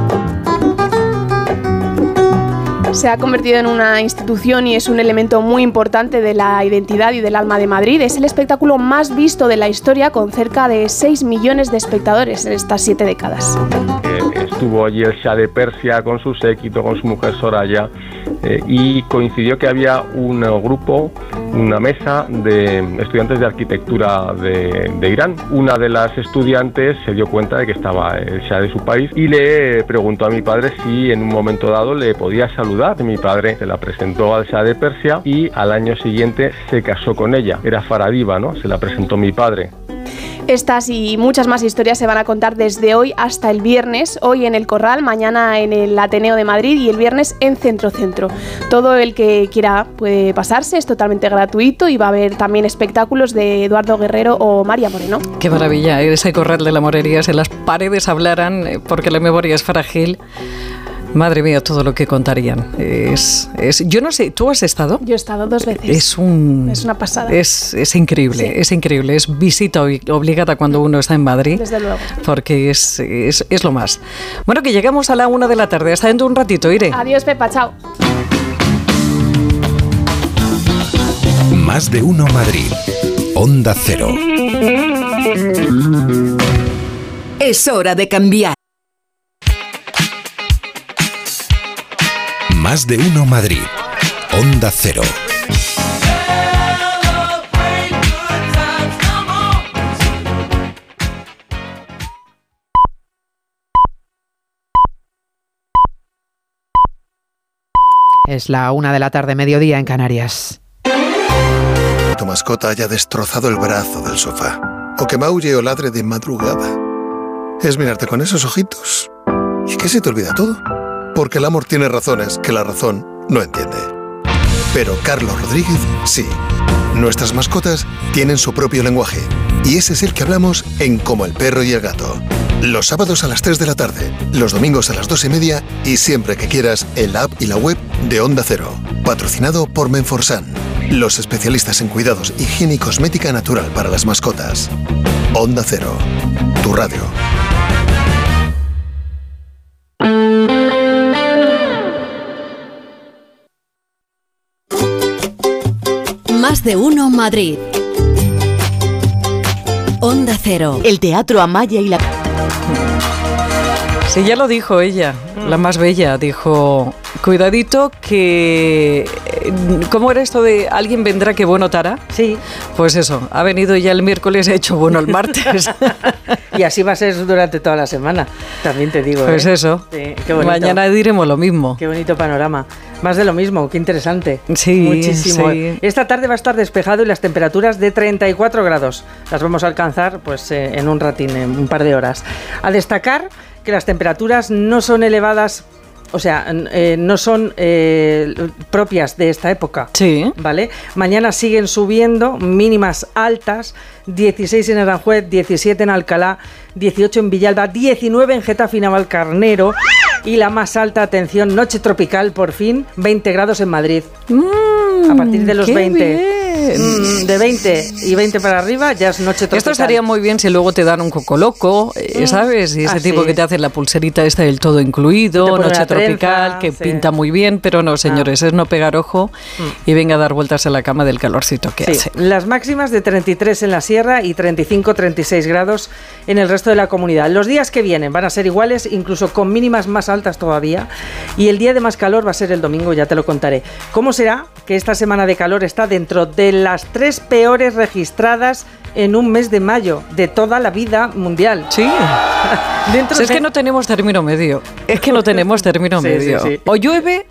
Se ha convertido en una institución y es un elemento muy importante de la identidad y del alma de Madrid. Es el espectáculo más visto de la historia, con cerca de 6 millones de espectadores en estas 7 décadas. Estuvo allí el Shah de Persia con su séquito, con su mujer Soraya, y coincidió que había un grupo, una mesa de estudiantes de arquitectura de Irán. Una de las estudiantes se dio cuenta de que estaba el Shah de su país y le preguntó a mi padre si en un momento dado le podía saludar. Mi padre se la presentó al Shah de Persia y al año siguiente se casó con ella. Era Faradiva, ¿no? Se la presentó mi padre. Estas y muchas más historias se van a contar desde hoy hasta el viernes, hoy en el Corral, mañana en el Ateneo de Madrid y el viernes en Centro Centro. Todo el que quiera puede pasarse, es totalmente gratuito y va a haber también espectáculos de Eduardo Guerrero o María Moreno. Qué maravilla, ese Corral de la Morería, si las paredes hablaran, porque la memoria es frágil. Madre mía, todo lo que contarían. Yo no sé, ¿tú has estado? Yo he estado 2 veces. Es una pasada. Es increíble, sí. Es increíble. Es visita obligada cuando uno está en Madrid. Desde luego. Porque es lo más. Bueno, que llegamos a la 1 de la tarde. Hasta dentro un ratito, Irene. Adiós, Pepa, chao. Más de uno Madrid. Onda Cero. Es hora de cambiar. Más de uno Madrid. Onda Cero. Es la 1 de la tarde, mediodía en Canarias. Tu mascota haya destrozado el brazo del sofá, o que maulle o ladre de madrugada. Es mirarte con esos ojitos y que se te olvida todo. Porque el amor tiene razones que la razón no entiende. Pero Carlos Rodríguez sí. Nuestras mascotas tienen su propio lenguaje. Y ese es el que hablamos en Como el perro y el gato. Los sábados a las 3 de la tarde, los domingos a las 2:30 y siempre que quieras en la app y la web de Onda Cero. Patrocinado por Menforsan, los especialistas en cuidados, higiene y cosmética natural para las mascotas. Onda Cero, tu radio. Más de uno Madrid. Onda Cero. El Teatro Amaya y la... Sí, ya lo dijo ella, la más bella, dijo, cuidadito que... ¿Cómo era esto de alguien vendrá que bueno tará? Sí. Pues eso, ha venido ya el miércoles y ha hecho bueno el martes. Y así va a ser durante toda la semana, también te digo. Pues eso, sí, qué bonito. Mañana diremos lo mismo. Qué bonito panorama. Más de lo mismo, qué interesante. Sí, muchísimo. Sí. Esta tarde va a estar despejado y las temperaturas de 34 grados. Las vamos a alcanzar pues en un ratín, en un par de horas. A destacar que las temperaturas no son elevadas, o sea, no son propias de esta época. Sí. ¿Vale? Mañana siguen subiendo, mínimas altas, 16 en Aranjuez, 17 en Alcalá, 18 en Villalba, 19 en Getafe y Navalcarnero y la más alta, atención, noche tropical por fin, 20 grados en Madrid. A partir de los 20. De 20 y 20 para arriba ya es noche tropical. Esto estaría muy bien si luego te dan un coco loco, ¿sabes? Y ese tipo que te hace la pulserita esta del todo incluido, noche tropical, que pinta muy bien, pero no, señores, es no pegar ojo y venga a dar vueltas en la cama del calorcito que hace. Las máximas de 33 en la sierra y 35-36 grados en el resto de la comunidad. Los días que vienen van a ser iguales, incluso con mínimas más altas todavía, y el día de más calor va a ser el domingo, ya te lo contaré. ¿Cómo será que esta semana de calor está dentro de las 3 peores registradas en un mes de mayo de toda la vida mundial? Sí. Es que no tenemos término medio. Sí. O llueve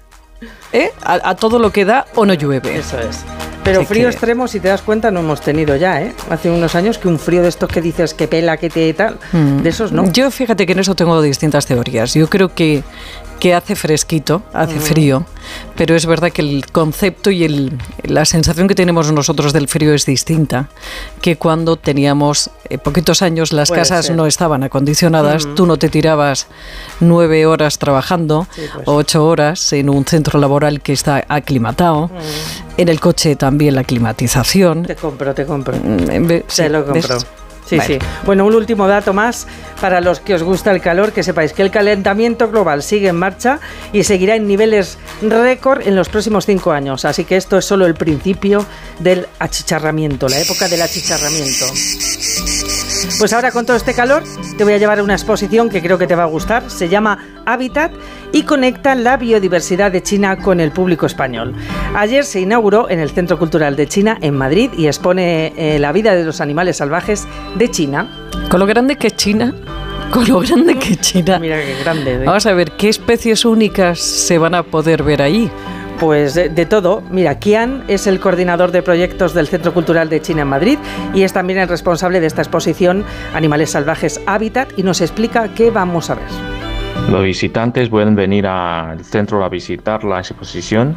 a todo lo que da o no llueve. Eso es. Pero frío extremo, si te das cuenta, no hemos tenido ya, Hace unos años que un frío de estos que dices que pela, que te tal, de esos no. Yo fíjate que en eso tengo distintas teorías. Yo creo que hace fresquito, hace frío, pero es verdad que el concepto y la sensación que tenemos nosotros del frío es distinta que cuando teníamos poquitos años, las casas no estaban acondicionadas, tú no te tirabas 9 horas trabajando, 8 horas en un centro laboral que está aclimatado, en el coche también la climatización. Te compro. Te lo compro. Sí. Bueno, un último dato más para los que os gusta el calor, que sepáis que el calentamiento global sigue en marcha y seguirá en niveles récord en los próximos 5 años. Así que esto es solo el principio del achicharramiento, la época del achicharramiento. Pues ahora, con todo este calor, te voy a llevar a una exposición que creo que te va a gustar. Se llama Hábitat y conecta la biodiversidad de China con el público español. Ayer se inauguró en el Centro Cultural de China, en Madrid, y expone la vida de los animales salvajes de China. Con lo grande que es China. Mira qué grande. Vamos a ver, ¿qué especies únicas se van a poder ver ahí? Pues de todo. Mira, Qian es el coordinador de proyectos del Centro Cultural de China en Madrid y es también el responsable de esta exposición Animales Salvajes Hábitat, y nos explica qué vamos a ver. Los visitantes pueden venir al centro a visitar la exposición,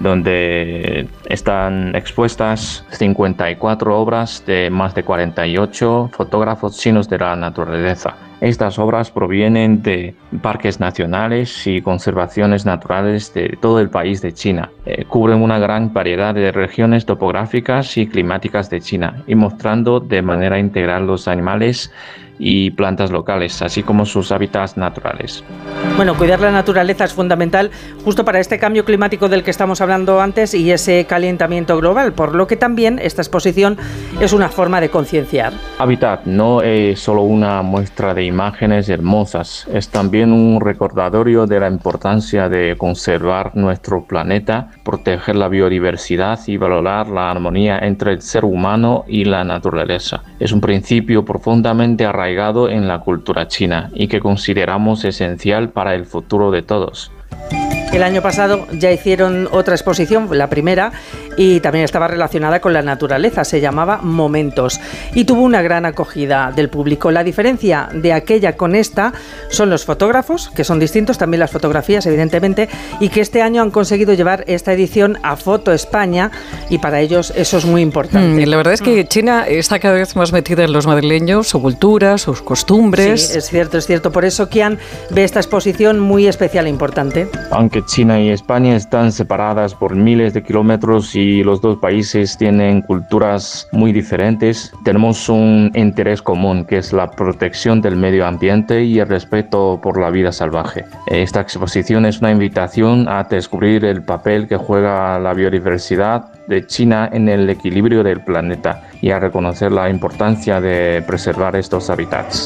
donde están expuestas 54 obras de más de 48 fotógrafos chinos de la naturaleza. Estas obras provienen de parques nacionales y conservaciones naturales de todo el país de China. Cubren una gran variedad de regiones topográficas y climáticas de China, y mostrando de manera integral los animales y plantas locales, así como sus hábitats naturales. Bueno, cuidar la naturaleza es fundamental justo para este cambio climático del que estamos hablando antes y ese calentamiento global, por lo que también esta exposición es una forma de concienciar. Hábitat no es solo una muestra de imágenes hermosas, es también un recordatorio de la importancia de conservar nuestro planeta, proteger la biodiversidad y valorar la armonía entre el ser humano y la naturaleza. Es un principio profundamente arraigado en la cultura china y que consideramos esencial para el futuro de todos. El año pasado ya hicieron otra exposición, la primera, y también estaba relacionada con la naturaleza, se llamaba Momentos, y tuvo una gran acogida del público. La diferencia de aquella con esta son los fotógrafos, que son distintos, también las fotografías, evidentemente, y que este año han conseguido llevar esta edición a Foto España, y para ellos eso es muy importante. La verdad es que China está cada vez más metida en los madrileños, su cultura, sus costumbres. Sí, es cierto. Por eso Qian ve esta exposición muy especial e importante. Aunque China y España están separadas por miles de kilómetros y los dos países tienen culturas muy diferentes, tenemos un interés común, que es la protección del medio ambiente y el respeto por la vida salvaje. Esta exposición es una invitación a descubrir el papel que juega la biodiversidad de China en el equilibrio del planeta y a reconocer la importancia de preservar estos hábitats.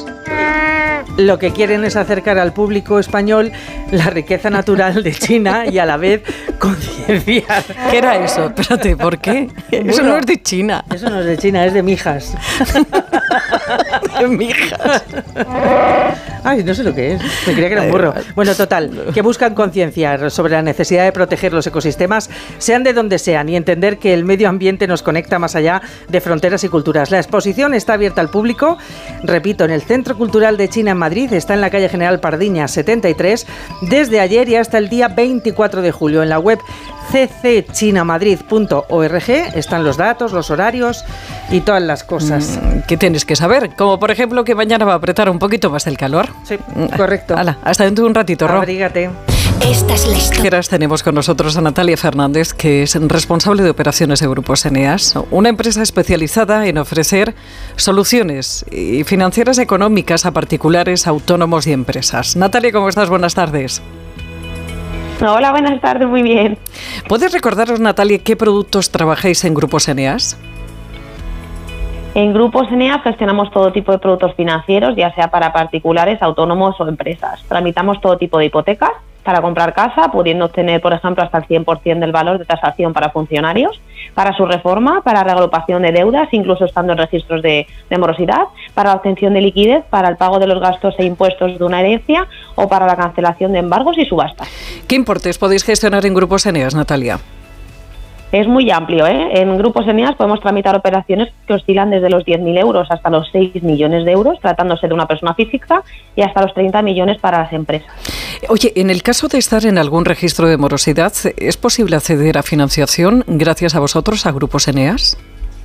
Lo que quieren es acercar al público español la riqueza natural de China y a la vez concienciar. ¿Qué era eso? Espérate, ¿por qué? Eso no es de China. Eso no es de China, es de Mijas. De Mijas. Ay, no sé lo que es. Me creía que era un burro. Bueno, total, que buscan concienciar sobre la necesidad de proteger los ecosistemas, sean de donde sean, y entender que el medio ambiente nos conecta más allá de fronteras y culturas. La exposición está abierta al público, repito, en el Centro Cultural de China en Madrid, está en la calle General Pardiñas 73, desde ayer y hasta el día 24 de julio. En la web ccchinamadrid.org están los datos, los horarios y todas las cosas. ¿Qué tienes que saber? Como por ejemplo que mañana va a apretar un poquito más el calor. Sí, correcto. Hala, hasta dentro de un ratito, Ro. Abrígate. Esta es la historia. Tenemos con nosotros a Natalia Fernández, que es responsable de operaciones de Grupos Eneas, una empresa especializada en ofrecer soluciones financieras económicas a particulares, autónomos y empresas. Natalia, ¿cómo estás? Buenas tardes. Hola, buenas tardes, muy bien. ¿Puedes recordaros, Natalia, qué productos trabajáis en Grupos Eneas? En Grupos Eneas gestionamos todo tipo de productos financieros, ya sea para particulares, autónomos o empresas. Tramitamos todo tipo de hipotecas para comprar casa, pudiendo obtener, por ejemplo, hasta el 100% del valor de tasación para funcionarios, para su reforma, para reagrupación de deudas, incluso estando en registros de morosidad, para la obtención de liquidez, para el pago de los gastos e impuestos de una herencia o para la cancelación de embargos y subastas. ¿Qué importes podéis gestionar en Grupos Eneas, Natalia? Es muy amplio, ¿eh? En Grupos Eneas podemos tramitar operaciones que oscilan desde los 10.000 euros hasta los 6 millones de euros, tratándose de una persona física, y hasta los 30 millones para las empresas. Oye, en el caso de estar en algún registro de morosidad, ¿es posible acceder a financiación gracias a vosotros, a Grupos Eneas?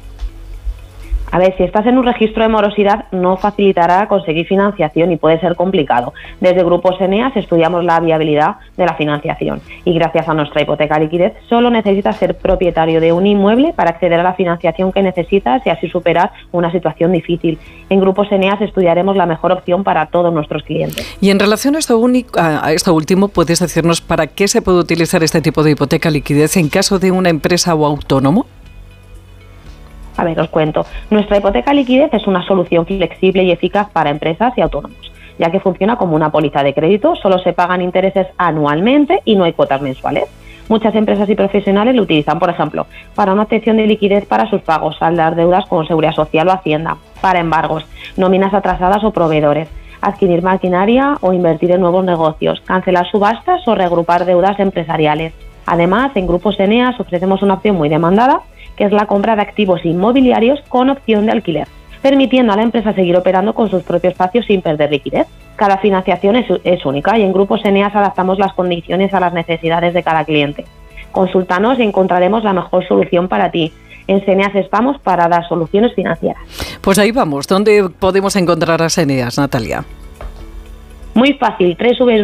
A ver, si estás en un registro de morosidad no facilitará conseguir financiación y puede ser complicado. Desde Grupos Eneas estudiamos la viabilidad de la financiación y gracias a nuestra hipoteca liquidez solo necesitas ser propietario de un inmueble para acceder a la financiación que necesitas y así superar una situación difícil. En Grupos Eneas estudiaremos la mejor opción para todos nuestros clientes. Y en relación a esto último, ¿puedes decirnos para qué se puede utilizar este tipo de hipoteca liquidez en caso de una empresa o autónomo? A ver, os cuento. Nuestra hipoteca liquidez es una solución flexible y eficaz para empresas y autónomos, ya que funciona como una póliza de crédito, solo se pagan intereses anualmente y no hay cuotas mensuales. Muchas empresas y profesionales lo utilizan, por ejemplo, para una obtención de liquidez para sus pagos, saldar deudas con Seguridad Social o Hacienda, para embargos, nóminas atrasadas o proveedores, adquirir maquinaria o invertir en nuevos negocios, cancelar subastas o reagrupar deudas empresariales. Además, en Grupos Eneas ofrecemos una opción muy demandada, que es la compra de activos inmobiliarios con opción de alquiler, permitiendo a la empresa seguir operando con sus propios espacios sin perder liquidez. Cada financiación es única y en Grupos Eneas adaptamos las condiciones a las necesidades de cada cliente. Consúltanos y encontraremos la mejor solución para ti. En Eneas estamos para dar soluciones financieras. Pues ahí vamos. ¿Dónde podemos encontrar a Eneas, Natalia? Muy fácil,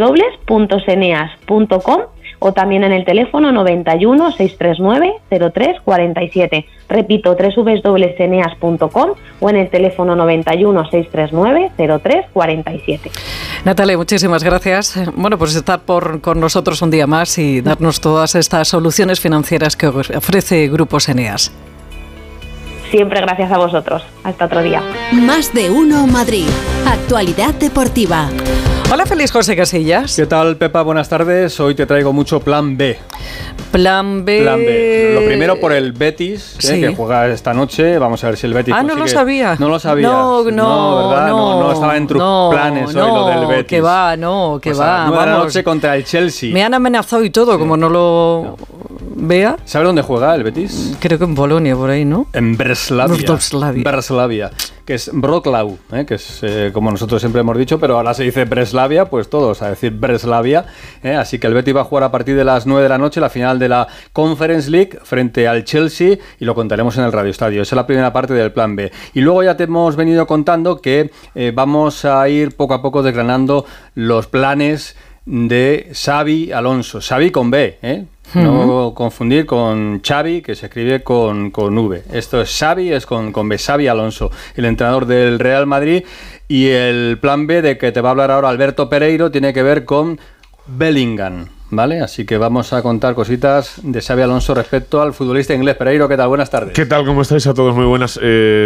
www.eneas.com o también en el teléfono 91 639 03 47. Repito, www.eneas.com o en el teléfono 91 639 03 47. Natalia, muchísimas gracias. Bueno, por estar con nosotros un día más y darnos todas estas soluciones financieras que ofrece Grupos Eneas. Siempre gracias a vosotros. Hasta otro día. Más de uno Madrid. Actualidad deportiva. Hola, feliz José Casillas. ¿Qué tal, Pepa? Buenas tardes. Hoy te traigo mucho Plan B. Plan B. Plan B. Lo primero por el Betis, sí, que juega esta noche. Vamos a ver si el Betis consigue. No lo sabía. No lo sabías. No, ¿verdad? No estaba en tus planes hoy lo del Betis. Que va, que pues va. A 9 de la noche contra el Chelsea. Me han amenazado y todo, como no lo vea. ¿Sabes dónde juega el Betis? Creo que en Polonia, por ahí, ¿no? En Breslavia, que es Wrocław, que es como nosotros siempre hemos dicho, pero ahora se dice Breslavia, pues todos a decir Breslavia. Así que el Betis va a jugar a partir de las 9 de la noche la final de la Conference League frente al Chelsea y lo contaremos en el Radio Estadio. Esa es la primera parte del Plan B. Y luego ya te hemos venido contando que vamos a ir poco a poco desgranando los planes de Xabi Alonso. Xavi con B, No confundir con Xavi, que se escribe con V. Esto es Xavi, es con B. Xabi Alonso, el entrenador del Real Madrid. Y el plan B de que te va a hablar ahora Alberto Pereiro tiene que ver con Bellingham, ¿vale? Así que vamos a contar cositas de Xabi Alonso respecto al futbolista inglés. Pereiro, ¿qué tal? Buenas tardes. ¿Qué tal? ¿Cómo estáis a todos? Muy buenas.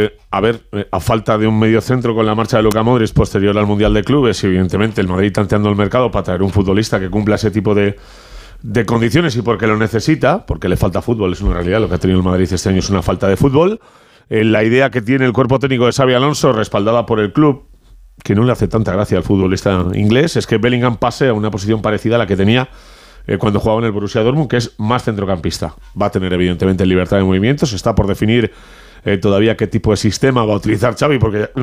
A falta de un mediocentro con la marcha de Luka Modric posterior al Mundial de Clubes y evidentemente el Madrid tanteando el mercado para traer un futbolista que cumpla ese tipo de condiciones y porque lo necesita, porque le falta fútbol, es una realidad. Lo que ha tenido el Madrid este año es una falta de fútbol. La idea que tiene el cuerpo técnico de Xabi Alonso, respaldada por el club, que no le hace tanta gracia al futbolista inglés, es que Bellingham pase a una posición parecida a la que tenía cuando jugaba en el Borussia Dortmund, que es más centrocampista. Va a tener evidentemente libertad de movimientos, está por definir todavía qué tipo de sistema va a utilizar Xavi,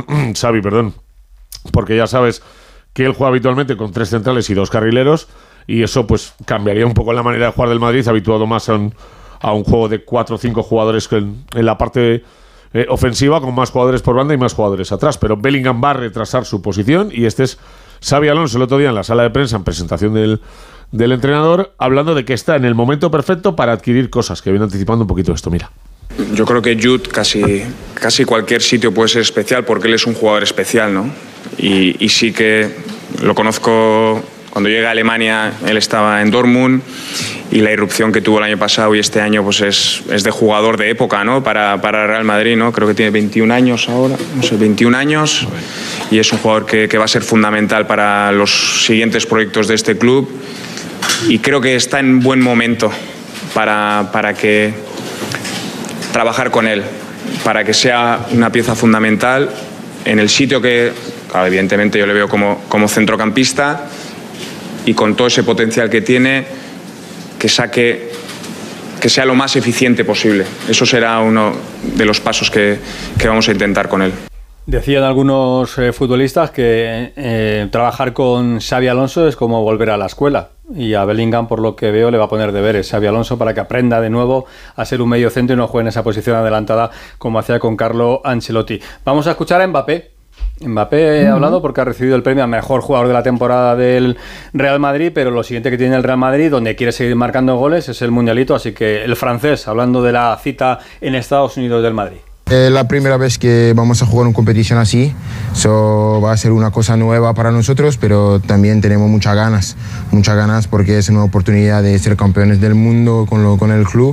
porque ya sabes que él juega habitualmente con 3 centrales y 2 carrileros, y eso pues cambiaría un poco la manera de jugar del Madrid, habituado más a un juego de 4 o 5 jugadores que en la parte ofensiva, con más jugadores por banda y más jugadores atrás. Pero Bellingham va a retrasar su posición y este es Xabi Alonso el otro día en la sala de prensa en presentación del entrenador, hablando de que está en el momento perfecto para adquirir cosas, que viene anticipando un poquito esto, mira. Yo creo que Jude casi cualquier sitio puede ser especial porque él es un jugador especial, ¿no? Y sí que lo conozco. Cuando llegué a Alemania, él estaba en Dortmund y la irrupción que tuvo el año pasado y este año pues es de jugador de época, ¿no? Para Real Madrid, ¿no? Creo que tiene 21 años ahora, no sé, 21 años, y es un jugador que va a ser fundamental para los siguientes proyectos de este club, y creo que está en buen momento para que trabajar con él, para que sea una pieza fundamental en el sitio que, claro, evidentemente yo le veo como centrocampista, y con todo ese potencial que tiene, que sea lo más eficiente posible. Eso será uno de los pasos que vamos a intentar con él. Decían algunos futbolistas que trabajar con Xabi Alonso es como volver a la escuela, y a Bellingham, por lo que veo, le va a poner deberes Xabi Alonso para que aprenda de nuevo a ser un medio centro y no juegue en esa posición adelantada como hacía con Carlo Ancelotti. Vamos a escuchar a Mbappé. Mbappé ha hablado porque ha recibido el premio a mejor jugador de la temporada del Real Madrid, pero lo siguiente que tiene el Real Madrid, donde quiere seguir marcando goles, es el Mundialito. Así que el francés, hablando de la cita en Estados Unidos del Madrid. Es la primera vez que vamos a jugar una competición así, va a ser una cosa nueva para nosotros, pero también tenemos muchas ganas porque es una oportunidad de ser campeones del mundo con el club,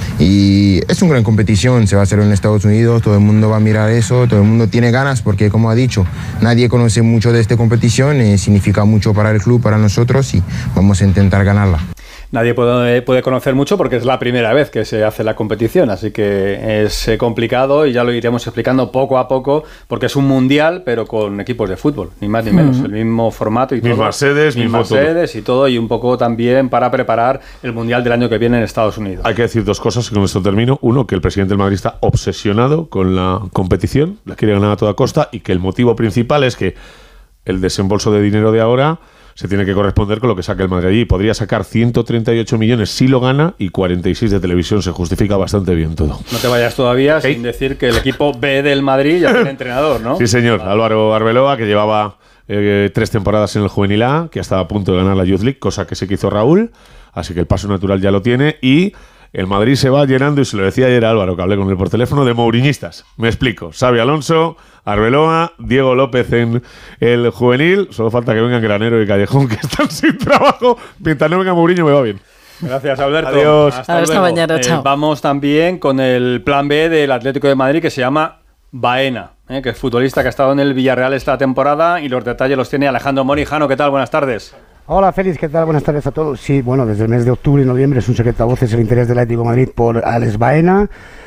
y es una gran competición, se va a hacer en Estados Unidos, todo el mundo va a mirar eso, todo el mundo tiene ganas porque, como ha dicho, nadie conoce mucho de esta competición, significa mucho para el club, para nosotros, y vamos a intentar ganarla. Nadie puede conocer mucho porque es la primera vez que se hace la competición, así que es complicado, y ya lo iremos explicando poco a poco, porque es un mundial, pero con equipos de fútbol, ni más ni menos, el mismo formato y todo. Mismas sedes y todo, y un poco también para preparar el mundial del año que viene en Estados Unidos. Hay que decir dos cosas y con esto termino. Uno, que el presidente del Madrid está obsesionado con la competición, la quiere ganar a toda costa, y que el motivo principal es que el desembolso de dinero de ahora se tiene que corresponder con lo que saque el Madrid allí. Podría sacar 138 millones si lo gana, y 46 de televisión. Se justifica bastante bien todo. No te vayas todavía sin decir que el equipo B del Madrid ya tiene entrenador, ¿no? Sí, señor. Álvaro Arbeloa, que llevaba 3 temporadas en el Juvenil A, que estaba a punto de ganar la Youth League, cosa que sí que hizo Raúl. Así que el paso natural ya lo tiene, y el Madrid se va llenando, y se lo decía ayer a Álvaro, que hablé con él por teléfono, de mouriñistas. Me explico. Xabi Alonso, Arbeloa, Diego López en el juvenil. Solo falta que vengan Granero y Callejón, que están sin trabajo. Mientras no venga Mourinho, me va bien. Gracias, Alberto. Adiós. Hasta mañana, chao. Vamos también con el plan B del Atlético de Madrid, que se llama Baena, que es futbolista que ha estado en el Villarreal esta temporada, y los detalles los tiene Alejandro Morijano. ¿Qué tal? Buenas tardes. Hola Félix, ¿qué tal? Buenas tardes a todos. Sí, bueno, desde el mes de octubre y noviembre es un secreto a voces el interés del Atlético de Madrid por Alex Baena,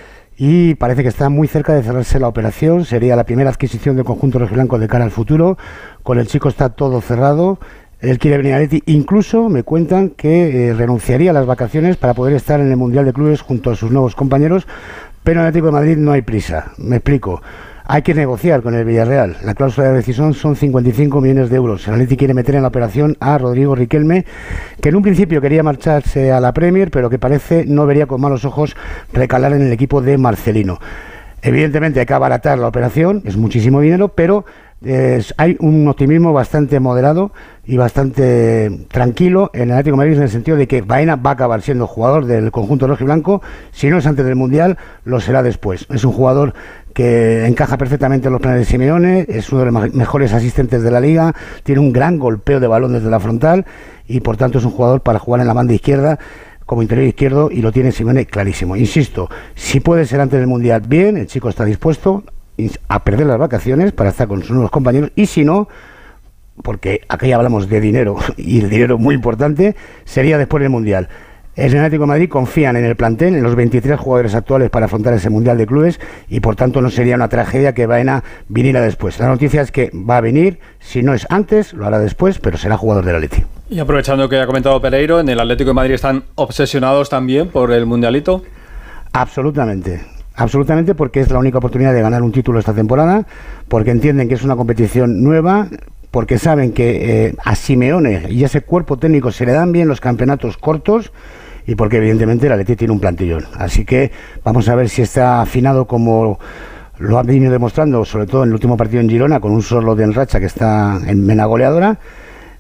y parece que está muy cerca de cerrarse la operación. Sería la primera adquisición del conjunto rojiblanco de cara al futuro. Con el chico está todo cerrado. Él quiere venir a Atleti. Incluso me cuentan que renunciaría a las vacaciones para poder estar en el Mundial de Clubes junto a sus nuevos compañeros, pero en el Atlético de Madrid no hay prisa. Me explico. Hay que negociar con el Villarreal. La cláusula de rescisión son 55 millones de euros. El Atleti quiere meter en la operación a Rodrigo Riquelme, que en un principio quería marcharse a la Premier, pero que parece no vería con malos ojos recalar en el equipo de Marcelino. Evidentemente hay que abaratar la operación, es muchísimo dinero, pero hay un optimismo bastante moderado y bastante tranquilo en el Atlético de Madrid, en el sentido de que Baena va a acabar siendo jugador del conjunto rojiblanco. Si no es antes del Mundial, lo será después. Es un jugador que encaja perfectamente en los planes de Simeone, es uno de los mejores asistentes de la liga, tiene un gran golpeo de balón desde la frontal, y por tanto es un jugador para jugar en la banda izquierda como interior izquierdo, y lo tiene Simeone clarísimo. Insisto, si puede ser antes del Mundial, bien, el chico está dispuesto a perder las vacaciones para estar con sus nuevos compañeros, y si no, porque aquí hablamos de dinero, y el dinero muy importante, sería después del Mundial. El Atlético de Madrid confían en el plantel, en los 23 jugadores actuales para afrontar ese Mundial de Clubes, y por tanto no sería una tragedia que Baena viniera después. La noticia es que va a venir, si no es antes, lo hará después, pero será jugador del Atleti. Y aprovechando que ha comentado Pereiro, ¿en el Atlético de Madrid están obsesionados también por el Mundialito? Absolutamente. Absolutamente, porque es la única oportunidad de ganar un título esta temporada, porque entienden que es una competición nueva, porque saben que a Simeone y a ese cuerpo técnico se le dan bien los campeonatos cortos, y porque evidentemente el Atleti tiene un plantillón. Así que vamos a ver si está afinado como lo ha venido demostrando, sobre todo en el último partido en Girona, con un solo de enracha que está en mena goleadora.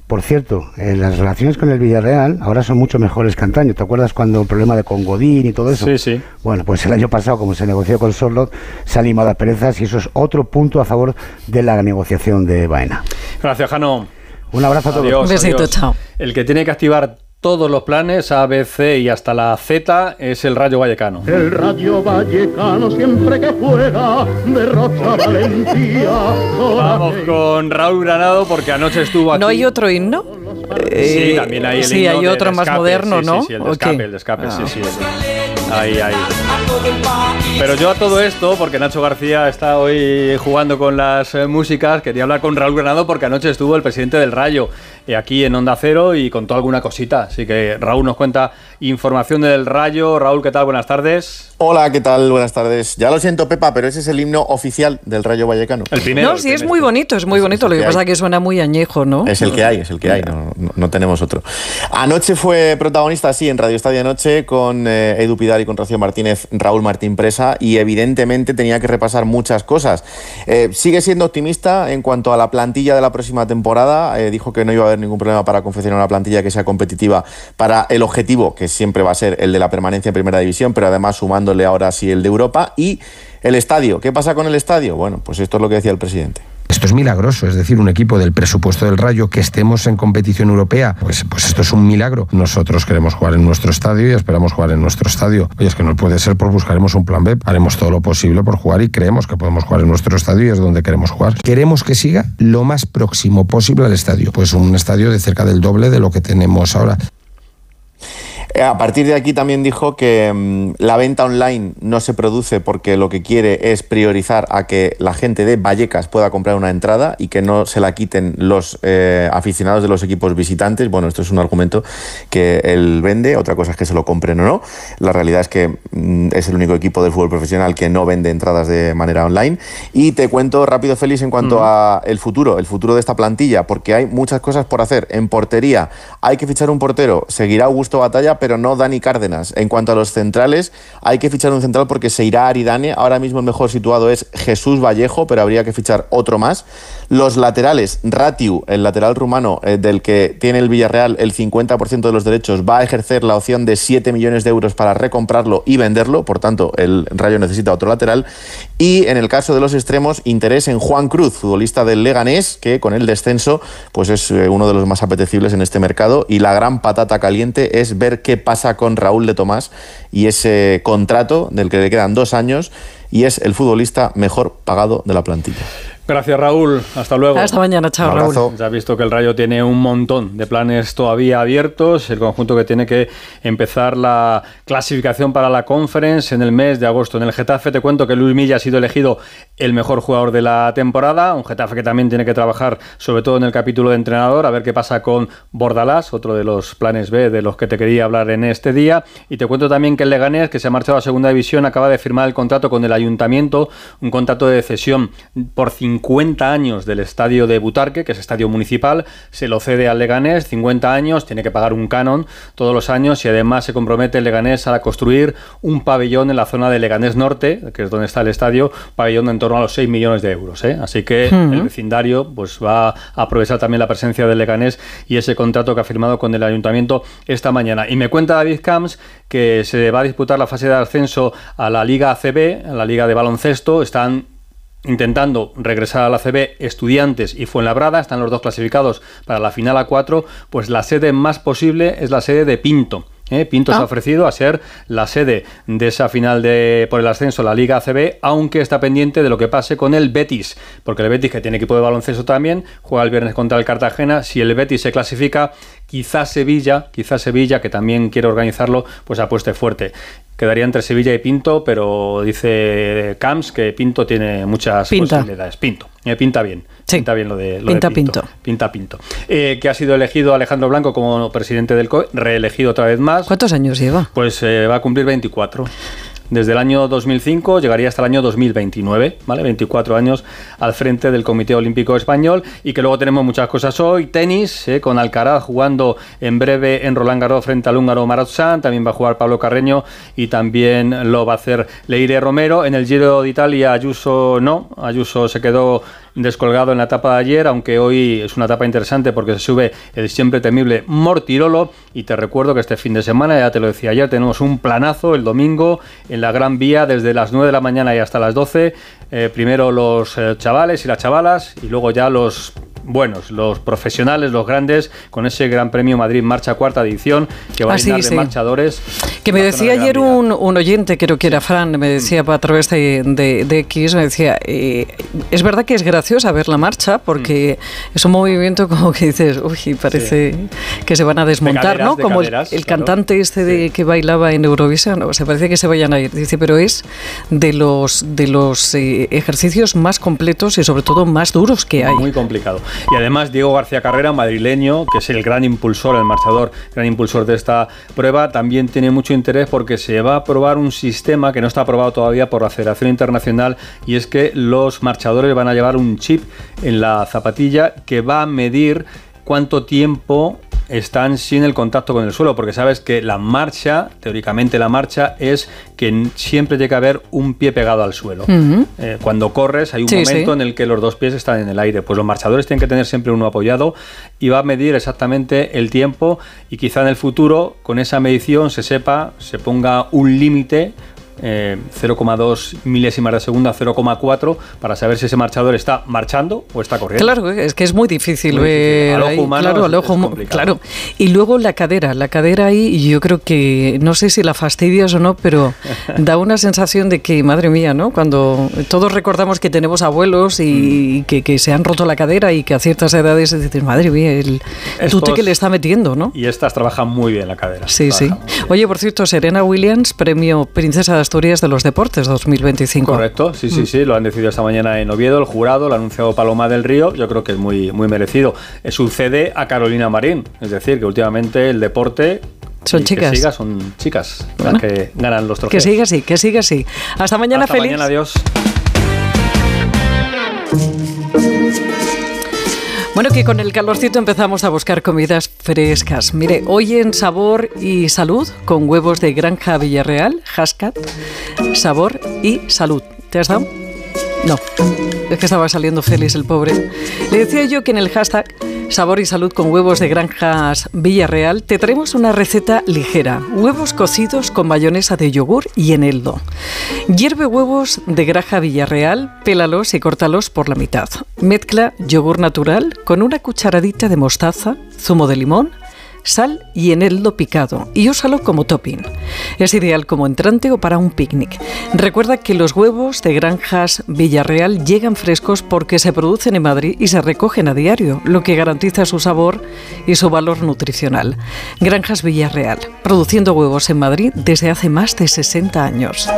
Por cierto, las relaciones con el Villarreal ahora son mucho mejores que antaño. ¿Te acuerdas cuando el problema de con Godín y todo eso? Sí, sí. Bueno, pues el año pasado, como se negoció con Sorloth, se ha limado a perezas y eso es otro punto a favor de la negociación de Baena. Gracias, Jano. Un abrazo a todos. Adiós, Un besito, adiós. chao. El que tiene que activar todos los planes A, B, C y hasta la Z es el Rayo Vallecano. El Rayo Vallecano siempre que juega derrocha valentía. Vamos con Raúl Granado porque anoche estuvo aquí. ¿No hay otro himno? Sí, también hay el sí, himno hay del otro más escape, moderno, sí, ¿no? Sí, el de escape, Ah. sí. Ahí. Pero yo a todo esto, porque Nacho García está hoy jugando con las músicas, quería hablar con Raúl Granado porque anoche estuvo el presidente del Rayo aquí en Onda Cero y contó alguna cosita. Así que Raúl nos cuenta información del Rayo. Raúl, ¿qué tal? Buenas tardes. Hola, ¿qué tal? Buenas tardes. Ya lo siento, Pepa, pero ese es el himno oficial del Rayo Vallecano. El primero. No, sí, es muy bonito, es muy bonito. Lo que pasa es que suena muy añejo, ¿no? Es el que hay, no tenemos otro. Anoche fue protagonista, sí, en Radio Estadio Anoche, con Edu Pidal y con Rocío Martínez, Raúl Martín Presa, y evidentemente tenía que repasar muchas cosas. Sigue siendo optimista en cuanto a la plantilla de la próxima temporada. Dijo que no iba a haber ningún problema para confeccionar una plantilla que sea competitiva para el objetivo, que siempre va a ser el de la permanencia en Primera División, pero además sumándole ahora sí el de Europa. Y el estadio, ¿qué pasa con el estadio? Bueno, pues esto es lo que decía el presidente. Esto es milagroso, es decir, un equipo del presupuesto del Rayo que estemos en competición europea, pues esto es un milagro. Nosotros queremos jugar en nuestro estadio y esperamos jugar en nuestro estadio. Oye, es que no puede ser, pues buscaremos un plan B, haremos todo lo posible por jugar y creemos que podemos jugar en nuestro estadio y es donde queremos jugar. Queremos que siga lo más próximo posible al estadio, pues un estadio de cerca del doble de lo que tenemos ahora. A partir de aquí también dijo que la venta online no se produce porque lo que quiere es priorizar a que la gente de Vallecas pueda comprar una entrada y que no se la quiten los aficionados de los equipos visitantes. Bueno, esto es un argumento que él vende, otra cosa es que se lo compren o no. La realidad es que es el único equipo del fútbol profesional que no vende entradas de manera online. Y te cuento rápido, Félix, en cuanto a el futuro de esta plantilla, porque hay muchas cosas por hacer. En portería hay que fichar un portero, seguirá Augusto Batalla, pero no Dani Cárdenas. En cuanto a los centrales, hay que fichar un central porque se irá Aridane. Ahora mismo el mejor situado es Jesús Vallejo, pero habría que fichar otro más. Los laterales, Ratiu, el lateral rumano, del que tiene el Villarreal el 50% de los derechos, va a ejercer la opción de 7 millones de euros para recomprarlo y venderlo. Por tanto, el Rayo necesita otro lateral. Y en el caso de los extremos, interés en Juan Cruz, futbolista del Leganés, que con el descenso pues es uno de los más apetecibles en este mercado. Y la gran patata caliente es ver qué pasa con Raúl de Tomás y ese contrato del que le quedan 2 años y es el futbolista mejor pagado de la plantilla. Gracias, Raúl. Hasta luego. Hasta mañana. Chao, Raúl. Ya has visto que el Rayo tiene un montón de planes todavía abiertos. El conjunto que tiene que empezar la clasificación para la Conference en el mes de agosto. En el Getafe te cuento que Luis Milla ha sido elegido el mejor jugador de la temporada. Un Getafe que también tiene que trabajar, sobre todo en el capítulo de entrenador, a ver qué pasa con Bordalás, otro de los planes B de los que te quería hablar en este día. Y te cuento también que el Leganés, que se ha marchado a Segunda División, acaba de firmar el contrato con el Ayuntamiento, un contrato de cesión por 50 años del estadio de Butarque, que es estadio municipal, se lo cede al Leganés, 50 años, tiene que pagar un canon todos los años y además se compromete el Leganés a construir un pabellón en la zona de Leganés Norte, que es donde está el estadio, pabellón de en torno a los 6 millones de euros. Así que el vecindario pues va a aprovechar también la presencia del Leganés y ese contrato que ha firmado con el Ayuntamiento esta mañana. Y me cuenta David Camps que se va a disputar la fase de ascenso a la Liga ACB, a la Liga de Baloncesto. Están intentando regresar a la ACB Estudiantes y Fuenlabrada, están los dos clasificados para la final A4, pues la sede más posible es la sede de Pinto. Pinto se ha ofrecido a ser la sede de esa final por el ascenso a la Liga ACB, aunque está pendiente de lo que pase con el Betis, porque el Betis, que tiene equipo de baloncesto también, juega el viernes contra el Cartagena. Si el Betis se clasifica, quizás Sevilla, que también quiere organizarlo, pues apueste fuerte. Quedaría entre Sevilla y Pinto, pero dice Camps que Pinto tiene muchas posibilidades. Pinta bien. Sí. Pinta bien lo de Pinto. Pinta Pinto. Que ha sido elegido Alejandro Blanco como presidente del COE, reelegido otra vez más. ¿Cuántos años lleva? Pues va a cumplir 24. Desde el año 2005 llegaría hasta el año 2029, ¿vale? 24 años al frente del Comité Olímpico Español. Y que luego tenemos muchas cosas hoy. Tenis, con Alcaraz jugando en breve en Roland Garros frente al húngaro Marat-San. También va a jugar Pablo Carreño y también lo va a hacer Leire Romero. En el Giro de Italia Ayuso se quedó descolgado en la etapa de ayer, aunque hoy es una etapa interesante porque se sube el siempre temible Mortirolo. Y te recuerdo que este fin de semana, ya te lo decía ayer, tenemos un planazo el domingo en la Gran Vía desde las 9 de la mañana y hasta las 12. Primero los chavales y las chavalas y luego ya los buenos, los profesionales, los grandes, con ese Gran Premio Madrid Marcha cuarta edición que va a llenar de marchadores. Que me decía ayer un oyente, creo que era Fran, me decía a través de X, me decía, es verdad que es graciosa ver la marcha porque es un movimiento como que dices, uy, parece que se van a desmontar, caderas, ¿no? Como el cantante este que bailaba en Eurovisión, o sea, parece que se vayan a ir. Dice, pero es de los ejercicios más completos y sobre todo más duros que hay. Muy complicado. Y además Diego García Carrera, madrileño, que es el gran impulsor, el marchador, gran impulsor de esta prueba, también tiene mucho interés porque se va a probar un sistema que no está aprobado todavía por la Federación Internacional, y es que los marchadores van a llevar un chip en la zapatilla que va a medir cuánto tiempo están sin el contacto con el suelo, porque sabes que la marcha, teóricamente la marcha, es que siempre tiene que haber un pie pegado al suelo. Cuando corres hay un momento en el que los dos pies están en el aire, pues los marchadores tienen que tener siempre uno apoyado y va a medir exactamente el tiempo, y quizá en el futuro con esa medición se ponga un límite, 0,2 milésimas de segundo a 0,4 para saber si ese marchador está marchando o está corriendo. Claro, es que es muy difícil ver al ojo humano, claro, al ojo, claro. Y luego la cadera ahí, yo creo que, no sé si la fastidias o no, pero da una sensación de que, madre mía, ¿no? Cuando todos recordamos que tenemos abuelos y que se han roto la cadera y que a ciertas edades dices, madre mía, el tute que le está metiendo, ¿no? Y estas trabajan muy bien la cadera. Sí. Oye, por cierto, Serena Williams, premio Princesa de Asturias de los Deportes 2025. Correcto, sí, lo han decidido esta mañana en Oviedo, el jurado, lo ha anunciado Paloma del Río, yo creo que es muy, muy merecido. Sucede a Carolina Marín, es decir, que últimamente el deporte son chicas. Son chicas las que ganan los trofeos. Que siga así. Hasta mañana, Hasta feliz. Mañana, adiós. Bueno, que con el calorcito empezamos a buscar comidas frescas. Mire, hoy en Sabor y Salud, con huevos de Granja Villarreal, hashtag Sabor y Salud. ¿Te has dado? No, es que estaba saliendo feliz el pobre. Le decía yo que en el hashtag Sabor y Salud con huevos de Granjas Villarreal te traemos una receta ligera. Huevos cocidos con mayonesa de yogur y eneldo. Hierve huevos de Granja Villarreal, pélalos y córtalos por la mitad. Mezcla yogur natural con una cucharadita de mostaza, zumo de limón, sal y eneldo picado y úsalo como topping. Es ideal como entrante o para un picnic. Recuerda que los huevos de Granjas Villarreal llegan frescos porque se producen en Madrid y se recogen a diario, lo que garantiza su sabor y su valor nutricional. Granjas Villarreal, produciendo huevos en Madrid desde hace más de 60 años.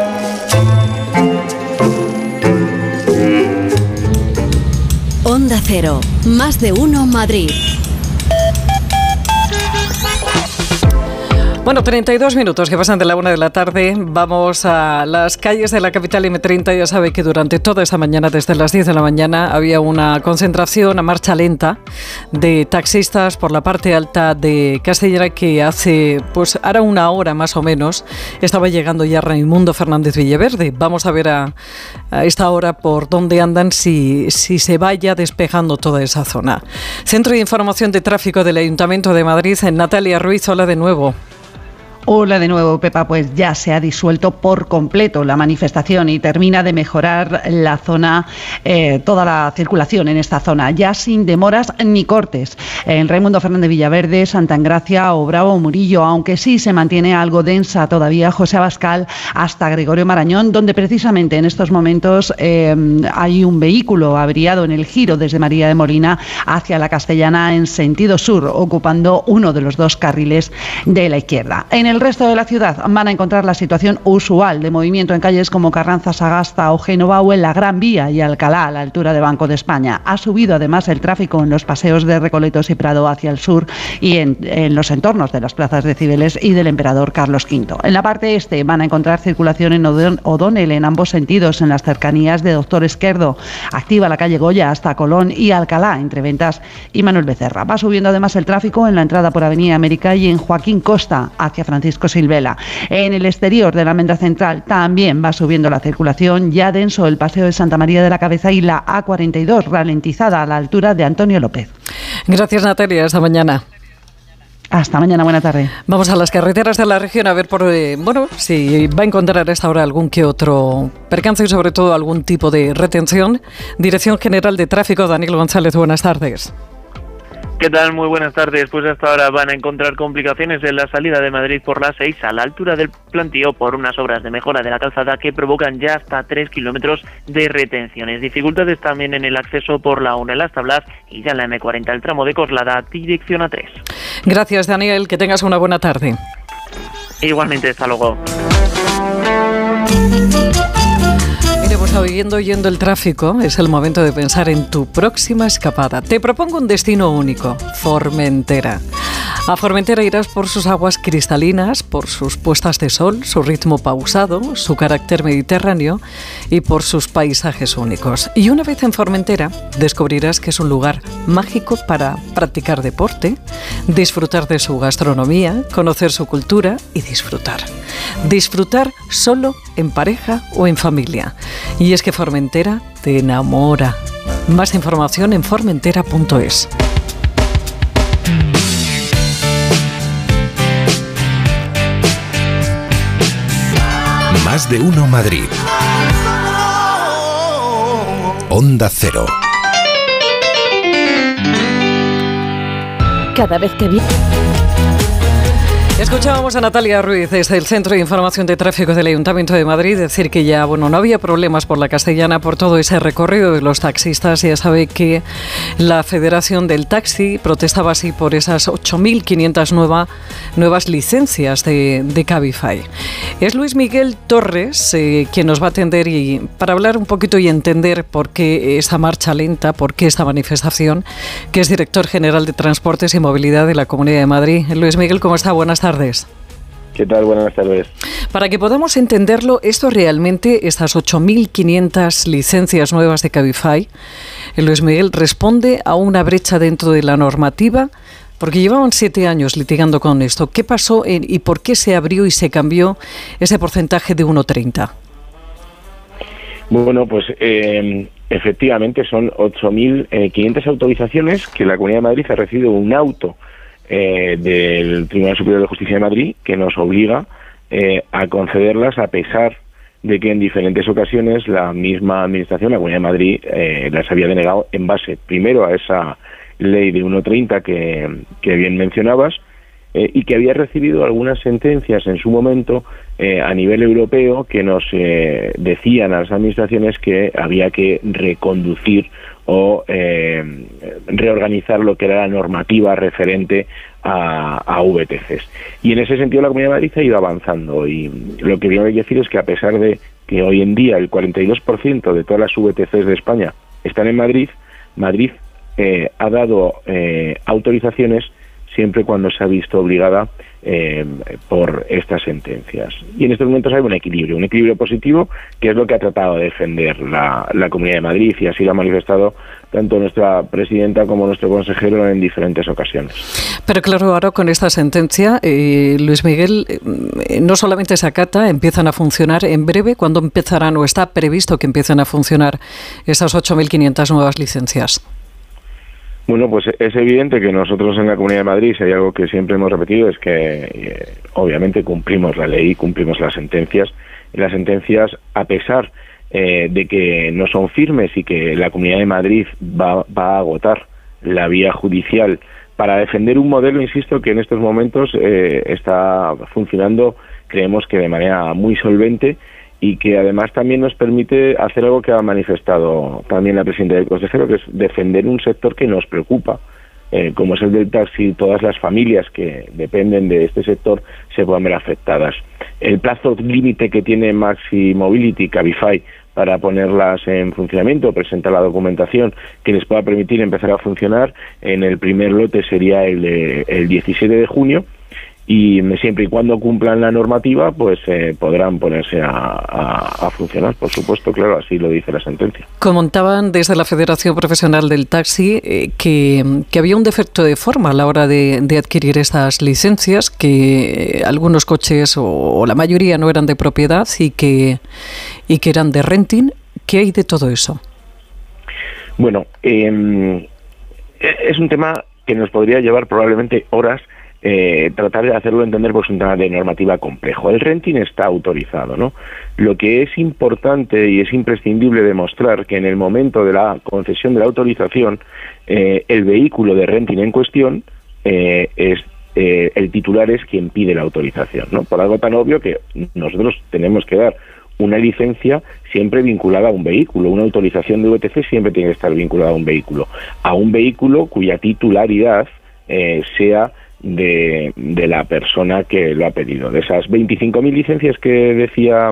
Onda Cero, más de uno Madrid. Bueno, 32 minutos que pasan de la 1 de la tarde. Vamos a las calles de la capital M30. Ya sabe que durante toda esta mañana, desde las 10 de la mañana, había una concentración a marcha lenta de taxistas por la parte alta de Castellana, que hace, pues ahora una hora más o menos, estaba llegando ya Raimundo Fernández Villaverde. Vamos a ver a esta hora por dónde andan, si se vaya despejando toda esa zona. Centro de Información de Tráfico del Ayuntamiento de Madrid, Natalia Ruiz, hola de nuevo. Hola de nuevo, Pepa. Pues ya se ha disuelto por completo la manifestación y termina de mejorar la zona, toda la circulación en esta zona, ya sin demoras ni cortes. En Raimundo Fernández Villaverde, Santa Engracia o Bravo Murillo, aunque sí se mantiene algo densa todavía José Abascal hasta Gregorio Marañón, donde precisamente en estos momentos hay un vehículo averiado en el giro desde María de Molina hacia la Castellana en sentido sur, ocupando uno de los dos carriles de la izquierda. En el resto de la ciudad van a encontrar la situación usual de movimiento en calles como Carranza, Sagasta o Génova, o en la Gran Vía y Alcalá, a la altura de Banco de España. Ha subido además el tráfico en los paseos de Recoletos y Prado hacia el sur y en los entornos de las plazas de Cibeles y del Emperador Carlos V. En la parte este van a encontrar circulación en O'Donnell en ambos sentidos, en las cercanías de Doctor Esquerdo. Activa la calle Goya hasta Colón y Alcalá, entre Ventas y Manuel Becerra. Va subiendo además el tráfico en la entrada por Avenida América y en Joaquín Costa hacia Francisco Francisco Silvela. En el exterior de la Almendra Central también va subiendo la circulación, ya denso el Paseo de Santa María de la Cabeza y la A42 ralentizada a la altura de Antonio López. Gracias, Natalia. Hasta mañana. Hasta mañana, buena tarde. Vamos a las carreteras de la región a ver si va a encontrar a esta hora algún que otro percance y sobre todo algún tipo de retención. Dirección General de Tráfico, Daniel González, buenas tardes. ¿Qué tal? Muy buenas tardes. Pues hasta ahora van a encontrar complicaciones en la salida de Madrid por la 6 a la altura del Plantío por unas obras de mejora de la calzada que provocan ya hasta 3 kilómetros de retenciones. Dificultades también en el acceso por la 1 en Las Tablas y ya en la M40 el tramo de Coslada dirección A3. Gracias, Daniel. Que tengas una buena tarde. Igualmente, hasta luego. Pues oyendo el tráfico, es el momento de pensar en tu próxima escapada. Te propongo un destino único, Formentera. A Formentera irás por sus aguas cristalinas, por sus puestas de sol, su ritmo pausado, su carácter mediterráneo y por sus paisajes únicos. Y una vez en Formentera, descubrirás que es un lugar mágico para practicar deporte, disfrutar de su gastronomía, conocer su cultura y disfrutar. Disfrutar solo, en pareja o en familia. Y es que Formentera te enamora. Más información en formentera.es. Más de uno Madrid. Onda Cero. Cada vez que Escuchábamos a Natalia Ruiz desde el Centro de Información de Tráfico del Ayuntamiento de Madrid decir que ya, no había problemas por la Castellana por todo ese recorrido de los taxistas. Ya sabe que la Federación del Taxi protestaba así por esas 8.500 nuevas licencias de Cabify. Es Luis Miguel Torres quien nos va a atender y para hablar un poquito y entender por qué esta marcha lenta, por qué esta manifestación, que es director general de Transportes y Movilidad de la Comunidad de Madrid. Luis Miguel, ¿cómo está? Buenas tardes. ¿Qué tal? Buenas tardes. Para que podamos entenderlo, esto realmente, estas 8.500 licencias nuevas de Cabify, Luis Miguel, responde a una brecha dentro de la normativa, porque llevaban 7 años litigando con esto. ¿Qué pasó y por qué se abrió y se cambió ese porcentaje de 1,30? Bueno, pues efectivamente son 8.500 autorizaciones que la Comunidad de Madrid ha recibido un auto del Tribunal Superior de Justicia de Madrid que nos obliga a concederlas a pesar de que en diferentes ocasiones la misma Administración, la Comunidad de Madrid, las había denegado en base primero a esa ley de 1,30 que bien mencionabas y que había recibido algunas sentencias en su momento a nivel europeo que nos decían a las administraciones que había que reconducir o reorganizar lo que era la normativa referente a VTCs. Y en ese sentido la Comunidad de Madrid ha ido avanzando y lo que hay que decir es que a pesar de que hoy en día el 42% de todas las VTCs de España están en Madrid, Madrid ha dado autorizaciones siempre cuando se ha visto obligada por estas sentencias. Y en estos momentos hay un equilibrio positivo, que es lo que ha tratado de defender la Comunidad de Madrid, y así lo ha manifestado tanto nuestra presidenta como nuestro consejero en diferentes ocasiones. Pero claro, ahora con esta sentencia, Luis Miguel, no solamente se acata, empiezan a funcionar en breve. ¿Cuándo empezarán o está previsto que empiecen a funcionar esas 8.500 nuevas licencias? Bueno, pues es evidente que nosotros en la Comunidad de Madrid, si hay algo que siempre hemos repetido, es que obviamente cumplimos la ley, cumplimos las sentencias. Y las sentencias, a pesar de que no son firmes y que la Comunidad de Madrid va a agotar la vía judicial para defender un modelo, insisto, que en estos momentos está funcionando, creemos que de manera muy solvente, y que además también nos permite hacer algo que ha manifestado también la presidenta del consejero, que es defender un sector que nos preocupa, como es el del taxi. Todas las familias que dependen de este sector se puedan ver afectadas. El plazo límite que tiene Maxi Mobility, Cabify, para ponerlas en funcionamiento, presentar la documentación que les pueda permitir empezar a funcionar, en el primer lote sería el 17 de junio, y siempre y cuando cumplan la normativa, pues podrán ponerse a funcionar, por supuesto, claro, así lo dice la sentencia. Comentaban desde la Federación Profesional del Taxi que había un defecto de forma a la hora de adquirir estas licencias, que algunos coches o la mayoría no eran de propiedad y que eran de renting. ¿Qué hay de todo eso? Bueno, es un tema que nos podría llevar probablemente horas. Tratar de hacerlo entender, pues un tema de normativa complejo. El renting está autorizado, ¿no? Lo que es importante y es imprescindible demostrar que en el momento de la concesión de la autorización, el vehículo de renting en cuestión el titular es quien pide la autorización, ¿no? Por algo tan obvio que nosotros tenemos que dar una licencia siempre vinculada a un vehículo. Una autorización de VTC siempre tiene que estar vinculada a un vehículo cuya titularidad sea de la persona que lo ha pedido. De esas 25.000 licencias que decía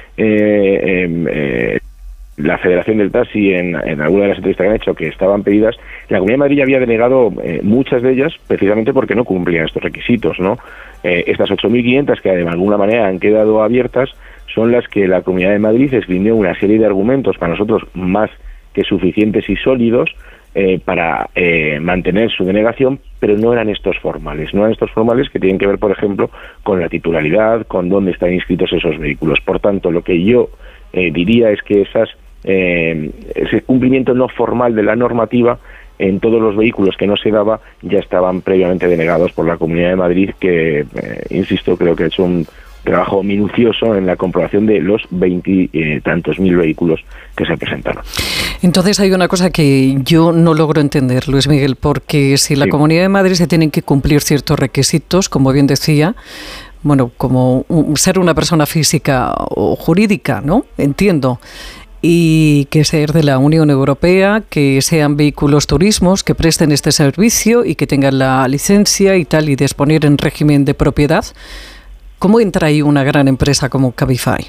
la Federación del Taxi en alguna de las entrevistas que han hecho que estaban pedidas, la Comunidad de Madrid ya había denegado muchas de ellas precisamente porque no cumplían estos requisitos, ¿no? Estas 8.500 que de alguna manera han quedado abiertas son las que la Comunidad de Madrid esgrimió una serie de argumentos para nosotros más que suficientes y sólidos para mantener su denegación, pero no eran estos formales que tienen que ver, por ejemplo, con la titularidad, con dónde están inscritos esos vehículos. Por tanto, lo que yo diría es que ese cumplimiento no formal de la normativa en todos los vehículos que no se daba ya estaban previamente denegados por la Comunidad de Madrid, que, insisto, creo que ha hecho un trabajo minucioso en la comprobación de los 20 tantos mil vehículos que se presentaron. Entonces hay una cosa que yo no logro entender, Luis Miguel, porque si la Comunidad de Madrid se tienen que cumplir ciertos requisitos, como bien decía, bueno, como ser una persona física o jurídica, ¿no? Entiendo. Y que ser de la Unión Europea, que sean vehículos turismos, que presten este servicio y que tengan la licencia y tal, y disponer en régimen de propiedad. ¿Cómo entra ahí una gran empresa como Cabify?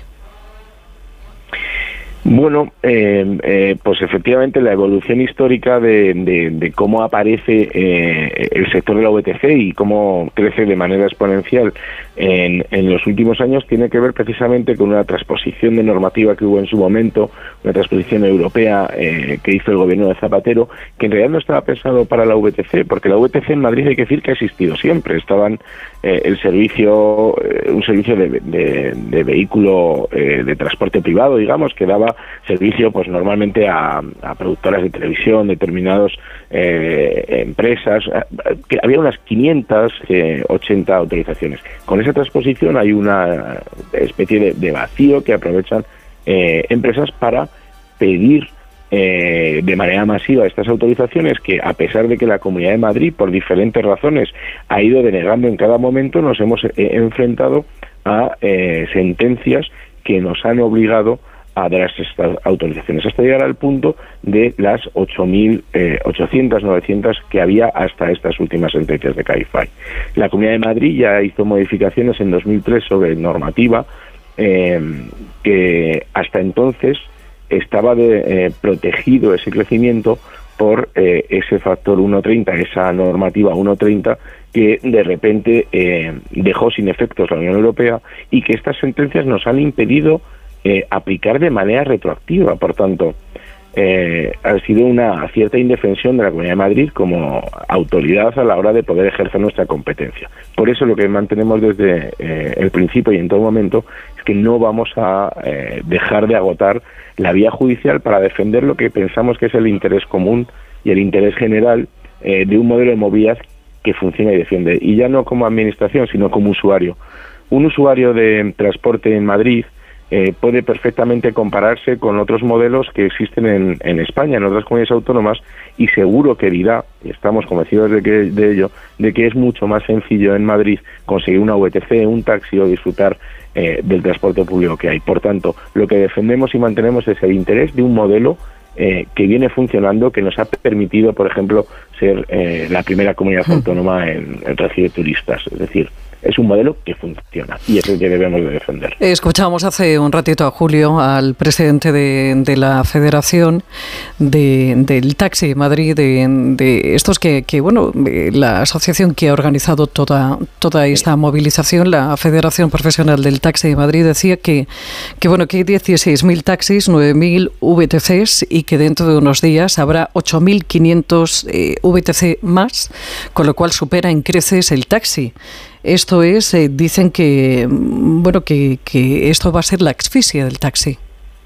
Bueno, pues efectivamente la evolución histórica de cómo aparece el sector de la VTC y cómo crece de manera exponencial en los últimos años tiene que ver precisamente con una transposición de normativa que hubo en su momento, una transposición europea que hizo el gobierno de Zapatero, que en realidad no estaba pensado para la VTC, porque la VTC en Madrid hay que decir que ha existido siempre. Estaban un servicio de vehículo de transporte privado, digamos, que daba servicio pues normalmente a productoras de televisión, determinadas empresas, que había unas 580 autorizaciones. Con esa transposición hay una especie de vacío que aprovechan empresas para pedir de manera masiva estas autorizaciones, que a pesar de que la Comunidad de Madrid por diferentes razones ha ido denegando en cada momento, nos hemos enfrentado a sentencias que nos han obligado a dar estas autorizaciones, hasta llegar al punto de las 8.800, 900 que había hasta estas últimas sentencias de Cabify. La Comunidad de Madrid ya hizo modificaciones en 2003 sobre normativa que hasta entonces estaba protegido ese crecimiento por ese factor 1.30, esa normativa 1.30 que de repente dejó sin efectos la Unión Europea y que estas sentencias nos han impedido aplicar de manera retroactiva. Por tanto, ha sido una cierta indefensión de la Comunidad de Madrid como autoridad a la hora de poder ejercer nuestra competencia. Por eso lo que mantenemos desde el principio y en todo momento es que no vamos a dejar de agotar la vía judicial para defender lo que pensamos que es el interés común y el interés general de un modelo de movilidad que funciona y defiende. Y ya no como administración, sino como usuario. Un usuario de transporte en Madrid puede perfectamente compararse con otros modelos que existen en España, en otras comunidades autónomas, y seguro que dirá, y estamos convencidos de ello, de que es mucho más sencillo en Madrid conseguir una VTC, un taxi o disfrutar del transporte público que hay. Por tanto, lo que defendemos y mantenemos es el interés de un modelo que viene funcionando, que nos ha permitido, por ejemplo, ser la primera comunidad autónoma en recibir turistas. Es decir, es un modelo que funciona y es el que debemos de defender. Escuchábamos hace un ratito a Julio, al presidente de la Federación del Taxi Madrid, de estos que la asociación que ha organizado toda esta movilización, la Federación Profesional del Taxi de Madrid, decía que hay 16.000 taxis, 9.000 VTCs y que dentro de unos días habrá 8.500 VTC más, con lo cual supera en creces el taxi. Esto es, dicen que esto va a ser la asfixia del taxi.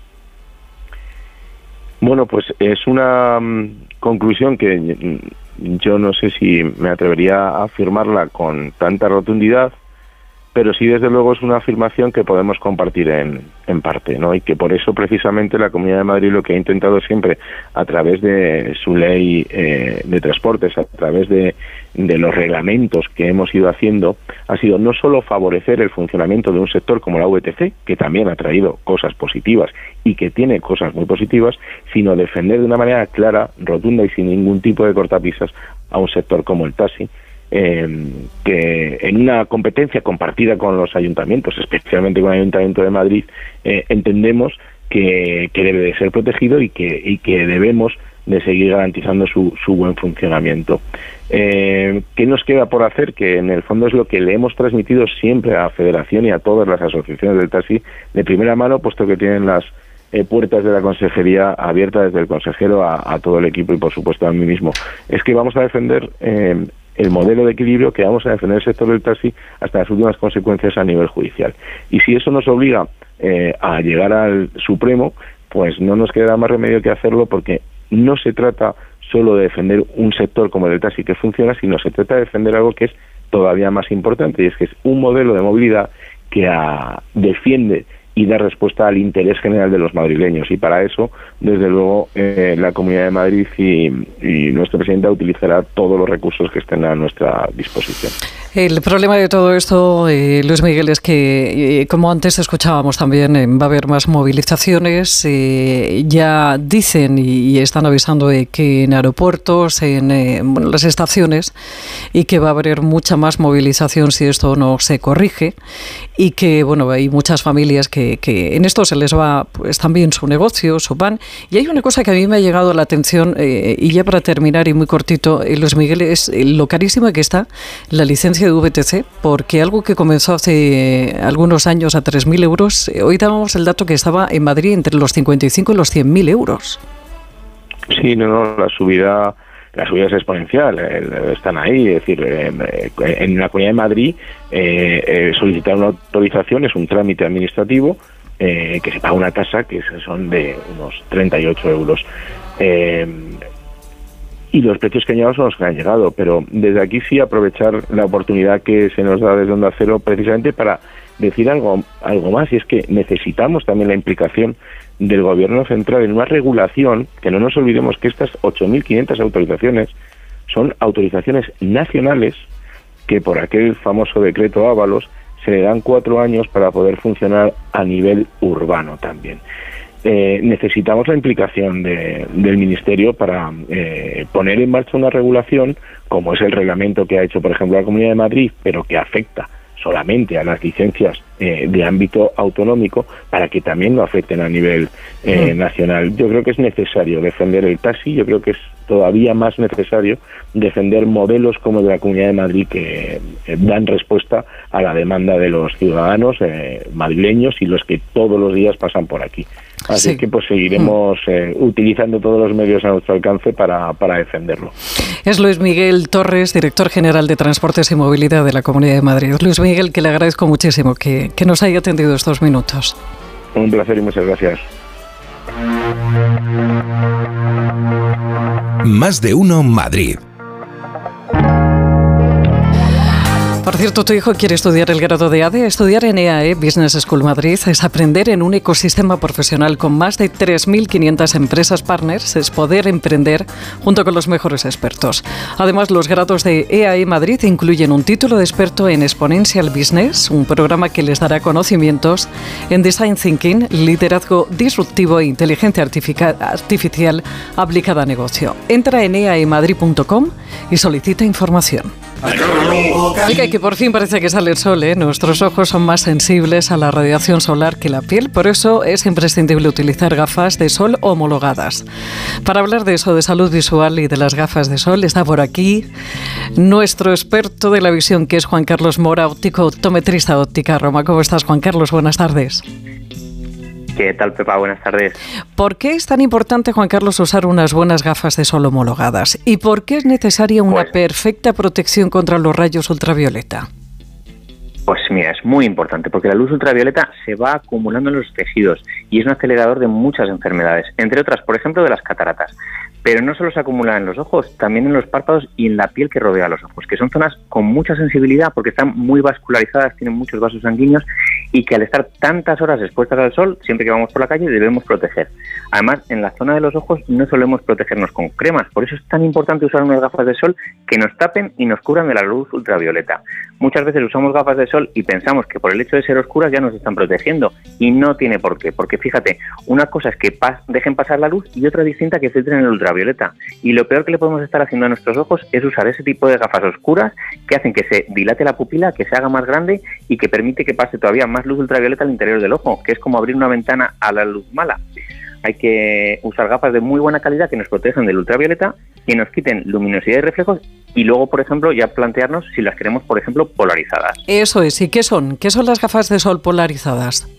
Bueno, pues es una conclusión que yo no sé si me atrevería a afirmarla con tanta rotundidad, pero sí desde luego es una afirmación que podemos compartir en parte, ¿no? Y que por eso precisamente la Comunidad de Madrid lo que ha intentado siempre a través de su ley de transportes, a través de los reglamentos que hemos ido haciendo, ha sido no solo favorecer el funcionamiento de un sector como la VTC, que también ha traído cosas positivas y que tiene cosas muy positivas, sino defender de una manera clara, rotunda y sin ningún tipo de cortapisas a un sector como el taxi, que en una competencia compartida con los ayuntamientos, especialmente con el Ayuntamiento de Madrid, entendemos que debe de ser protegido y que debemos de seguir garantizando su buen funcionamiento. ¿Qué nos queda por hacer? Que en el fondo es lo que le hemos transmitido siempre a la Federación y a todas las asociaciones del taxi de primera mano, puesto que tienen las puertas de la consejería abiertas desde el consejero a todo el equipo y por supuesto a mí mismo. Es que vamos a defender el modelo de equilibrio, que vamos a defender el sector del taxi hasta las últimas consecuencias a nivel judicial. Y si eso nos obliga a llegar al Supremo, pues no nos queda más remedio que hacerlo, porque no se trata solo de defender un sector como el del taxi que funciona, sino se trata de defender algo que es todavía más importante, y es que es un modelo de movilidad que defiende y da respuesta al interés general de los madrileños, y para eso, desde luego, la Comunidad de Madrid y nuestra presidenta utilizará todos los recursos que estén a nuestra disposición. El problema de todo esto, Luis Miguel, es que, como antes escuchábamos también, va a haber más movilizaciones. Ya dicen y están avisando de que en aeropuertos, en las estaciones, y que va a haber mucha más movilización si esto no se corrige, y que hay muchas familias que en esto se les va pues también su negocio, su pan. Y hay una cosa que a mí me ha llegado a la atención, y ya para terminar y muy cortito, Luis Miguel, es lo carísima que está la licencia de VTC, porque algo que comenzó hace algunos años a 3.000 euros, hoy dábamos el dato que estaba en Madrid entre los 55 y los 100.000 euros. Sí, la subida es exponencial, están ahí, es decir, en la Comunidad de Madrid solicitar una autorización es un trámite administrativo que se paga una tasa que son de unos 38 euros. Y los precios que han llegado son los que han llegado, pero desde aquí sí aprovechar la oportunidad que se nos da desde Onda Cero precisamente para decir algo más, y es que necesitamos también la implicación del Gobierno central en una regulación, que no nos olvidemos que estas 8.500 autorizaciones son autorizaciones nacionales que por aquel famoso decreto Ábalos se le dan 4 años para poder funcionar a nivel urbano también. Necesitamos la implicación del Ministerio para poner en marcha una regulación, como es el reglamento que ha hecho, por ejemplo, la Comunidad de Madrid, pero que afecta solamente a las licencias de ámbito autonómico, para que también lo afecten a nivel nacional. Yo creo que es necesario defender el taxi, yo creo que es todavía más necesario defender modelos como el de la Comunidad de Madrid, que dan respuesta a la demanda de los ciudadanos madrileños y los que todos los días pasan por aquí. Así que pues seguiremos utilizando todos los medios a nuestro alcance para defenderlo. Es Luis Miguel Torres, director general de Transportes y Movilidad de la Comunidad de Madrid. Luis Miguel, que le agradezco muchísimo que nos haya atendido estos minutos. Un placer y muchas gracias. Más de uno Madrid. Por cierto, tu hijo quiere estudiar el grado de ADE. Estudiar en EAE Business School Madrid es aprender en un ecosistema profesional con más de 3.500 empresas partners, es poder emprender junto con los mejores expertos. Además, los grados de EAE Madrid incluyen un título de experto en Exponential Business, un programa que les dará conocimientos en Design Thinking, liderazgo disruptivo e inteligencia artificial aplicada a negocio. Entra en eaemadrid.com y solicita información. Oiga, que por fin parece que sale el sol, ¿eh? Nuestros ojos son más sensibles a la radiación solar que la piel, por eso es imprescindible utilizar gafas de sol homologadas. Para hablar de eso, de salud visual y de las gafas de sol, está por aquí nuestro experto de la visión, que es Juan Carlos Mora, óptico optometrista de Óptica Roma. ¿Cómo estás, Juan Carlos? Buenas tardes. ¿Qué tal, Pepa? Buenas tardes. ¿Por qué es tan importante, Juan Carlos, usar unas buenas gafas de sol homologadas? ¿Y por qué es necesaria una perfecta protección contra los rayos ultravioleta? Pues mira, es muy importante porque la luz ultravioleta se va acumulando en los tejidos y es un acelerador de muchas enfermedades, entre otras, por ejemplo, de las cataratas. Pero no solo se acumula en los ojos, también en los párpados y en la piel que rodea los ojos, que son zonas con mucha sensibilidad porque están muy vascularizadas, tienen muchos vasos sanguíneos y que al estar tantas horas expuestas al sol, siempre que vamos por la calle debemos proteger. Además, en la zona de los ojos no solemos protegernos con cremas, por eso es tan importante usar unas gafas de sol que nos tapen y nos cubran de la luz ultravioleta. Muchas veces usamos gafas de sol y pensamos que por el hecho de ser oscuras ya nos están protegiendo y no tiene por qué, porque fíjate, una cosa es que dejen pasar la luz y otra distinta que filtren el ultravioleta, y lo peor que le podemos estar haciendo a nuestros ojos es usar ese tipo de gafas oscuras que hacen que se dilate la pupila, que se haga más grande y que permite que pase todavía más luz ultravioleta al interior del ojo, que es como abrir una ventana a la luz mala. Hay que usar gafas de muy buena calidad que nos protejan del ultravioleta, que nos quiten luminosidad y reflejos, y luego, por ejemplo, ya plantearnos si las queremos, por ejemplo, polarizadas. Eso es. ¿Y qué son? ¿Qué son las gafas de sol polarizadas?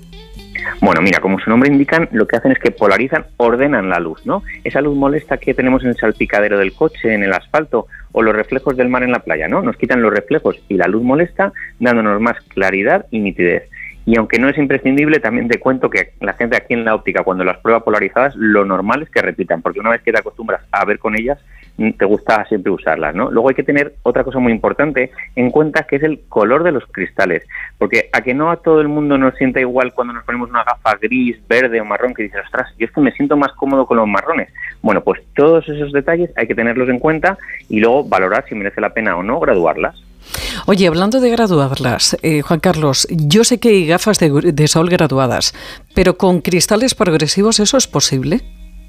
Bueno, mira, como su nombre indican, lo que hacen es que polarizan, ordenan la luz, ¿no? Esa luz molesta que tenemos en el salpicadero del coche, en el asfalto, o los reflejos del mar en la playa, ¿no? Nos quitan los reflejos y la luz molesta, dándonos más claridad y nitidez. Y aunque no es imprescindible, también te cuento que la gente aquí en la óptica, cuando las prueba polarizadas, lo normal es que repitan, porque una vez que te acostumbras a ver con ellas, te gusta siempre usarlas, ¿no? Luego hay que tener otra cosa muy importante en cuenta, que es el color de los cristales, porque a que no a todo el mundo nos sienta igual cuando nos ponemos una gafa gris, verde o marrón, que dices, ostras, yo es que me siento más cómodo con los marrones. Bueno, pues todos esos detalles hay que tenerlos en cuenta y luego valorar si merece la pena o no graduarlas. Oye, hablando de graduarlas, Juan Carlos, yo sé que hay gafas de sol graduadas, pero con cristales progresivos, ¿eso es posible?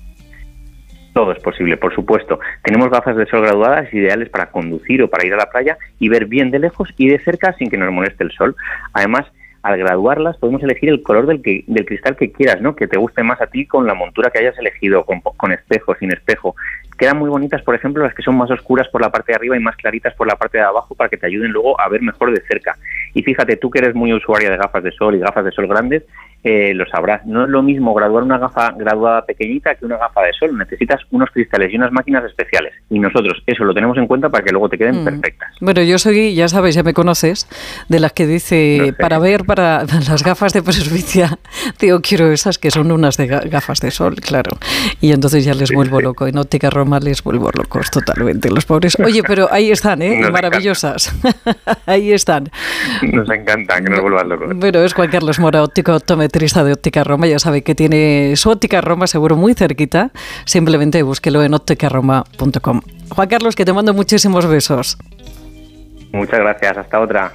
Todo es posible, por supuesto. Tenemos gafas de sol graduadas ideales para conducir o para ir a la playa y ver bien de lejos y de cerca sin que nos moleste el sol. Además, al graduarlas podemos elegir el color del cristal que quieras, ¿no? Que te guste más a ti con la montura que hayas elegido, con espejo, sin espejo. Quedan muy bonitas, por ejemplo, las que son más oscuras por la parte de arriba y más claritas por la parte de abajo para que te ayuden luego a ver mejor de cerca. Y fíjate, tú que eres muy usuaria de gafas de sol y gafas de sol grandes, lo sabrás. No es lo mismo graduar una gafa graduada pequeñita que una gafa de sol. Necesitas unos cristales y unas máquinas especiales. Y nosotros eso lo tenemos en cuenta para que luego te queden perfectas. Bueno, yo soy, ya sabes, ya me conoces, de las que dice, no sé, para las gafas de presbicia, digo, quiero esas que son unas de gafas de sol, claro. Y entonces ya les vuelvo loco. En Óptica Roma les vuelvo locos totalmente, los pobres. Oye, pero ahí están, maravillosas. Ahí están. Nos encantan que nos vuelvan locos. Bueno, es Juan Carlos Mora, óptico optometrista de Óptica Roma. Ya sabe que tiene su Óptica Roma seguro muy cerquita. Simplemente búsquelo en opticaroma.com. Juan Carlos, que te mando muchísimos besos. Muchas gracias. Hasta otra.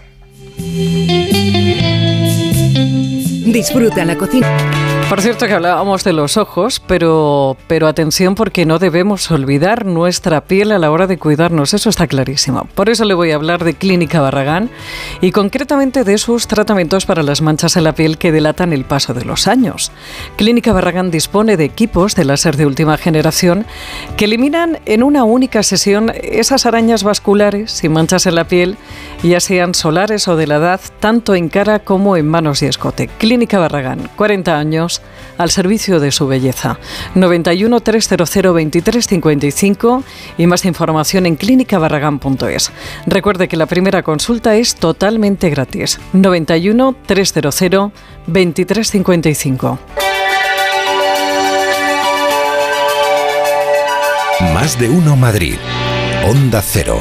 Disfruta en la cocina. Por cierto que hablábamos de los ojos, pero atención porque no debemos olvidar nuestra piel a la hora de cuidarnos, eso está clarísimo. Por eso le voy a hablar de Clínica Barragán y concretamente de sus tratamientos para las manchas en la piel que delatan el paso de los años. Clínica Barragán dispone de equipos de láser de última generación que eliminan en una única sesión esas arañas vasculares y manchas en la piel, ya sean solares o de la edad, tanto en cara como en manos y escote. Clínica Barragán, 40 años al servicio de su belleza. 91 300 23 55 y más información en clinicabarragán.es. Recuerde que la primera consulta es totalmente gratis. 91 300 23 55. Más de uno Madrid. Onda Cero.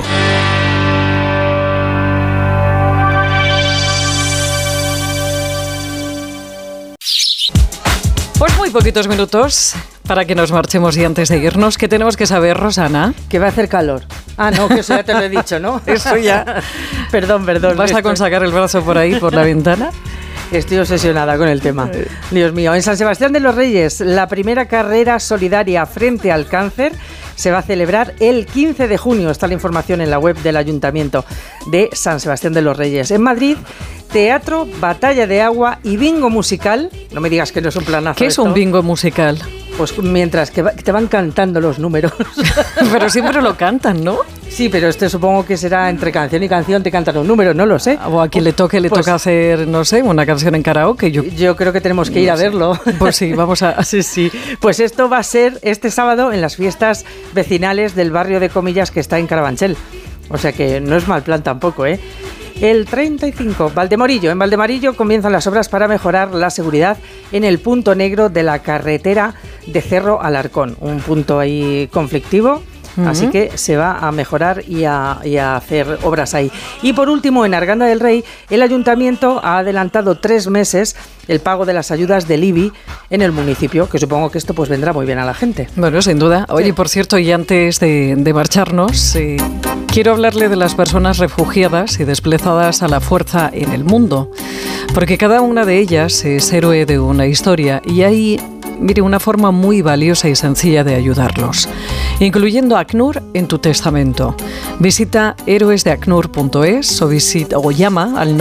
Pues muy poquitos minutos para que nos marchemos y antes de irnos, ¿qué tenemos que saber, Rosana? Que va a hacer calor. Ah, no, que eso ya te lo he dicho, ¿no? Eso ya. Perdón. ¿Basta con sacar el brazo por ahí, por la ventana? Estoy obsesionada con el tema. Dios mío. En San Sebastián de los Reyes, la primera carrera solidaria frente al cáncer se va a celebrar el 15 de junio. Está la información en la web del Ayuntamiento de San Sebastián de los Reyes. En Madrid, teatro, batalla de agua y bingo musical. No me digas que no es un planazo. ¿Qué es un bingo musical? Pues mientras que te van cantando los números. Pero siempre lo cantan, ¿no? Sí, pero supongo que será entre canción y canción te cantan un número, no lo sé. O a quien le toca hacer, no sé, una canción en karaoke. Yo creo que tenemos que ir a verlo. Pues sí, vamos a... Sí. Pues esto va a ser este sábado en las fiestas vecinales del barrio de Comillas que está en Carabanchel. O sea que no es mal plan tampoco, ¿eh? El 35, Valdemorillo. En Valdemorillo comienzan las obras para mejorar la seguridad en el punto negro de la carretera de Cerro Alarcón. Un punto ahí conflictivo. Así que se va a mejorar y a hacer obras ahí. Y por último, en Arganda del Rey, el Ayuntamiento ha adelantado 3 meses el pago de las ayudas del IBI en el municipio, que supongo que esto pues vendrá muy bien a la gente. Bueno, sin duda. Oye, por cierto, y antes de marcharnos, quiero hablarle de las personas refugiadas y desplazadas a la fuerza en el mundo, porque cada una de ellas es héroe de una historia y hay... Mire, una forma muy valiosa y sencilla de ayudarlos, incluyendo ACNUR en tu testamento. Visita héroesdeacnur.es o llama al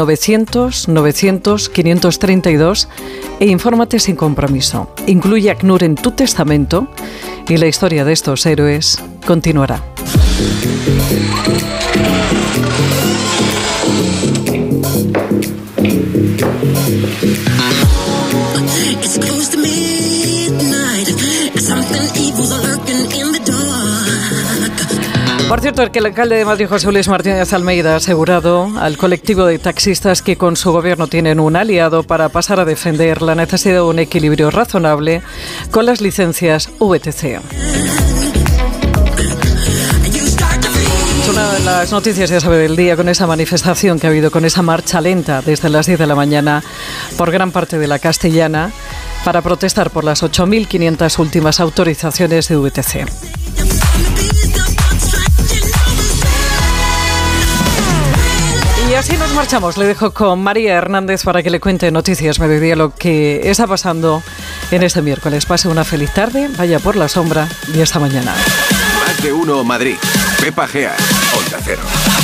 900-900-532 e infórmate sin compromiso. Incluye ACNUR en tu testamento y la historia de estos héroes continuará. Por cierto, el alcalde de Madrid, José Luis Martínez Almeida, ha asegurado al colectivo de taxistas que con su gobierno tienen un aliado para pasar a defender la necesidad de un equilibrio razonable con las licencias VTC. Es una de las noticias, ya sabe, del día, con esa manifestación que ha habido, con esa marcha lenta desde las 10 de la mañana por gran parte de la Castellana para protestar por las 8.500 últimas autorizaciones de VTC. Y así nos marchamos. Le dejo con María Hernández para que le cuente Noticias Mediodía lo que está pasando en este miércoles. Pase una feliz tarde, vaya por la sombra y hasta mañana. Más de uno Madrid. Pepa Gea, Onda Cero.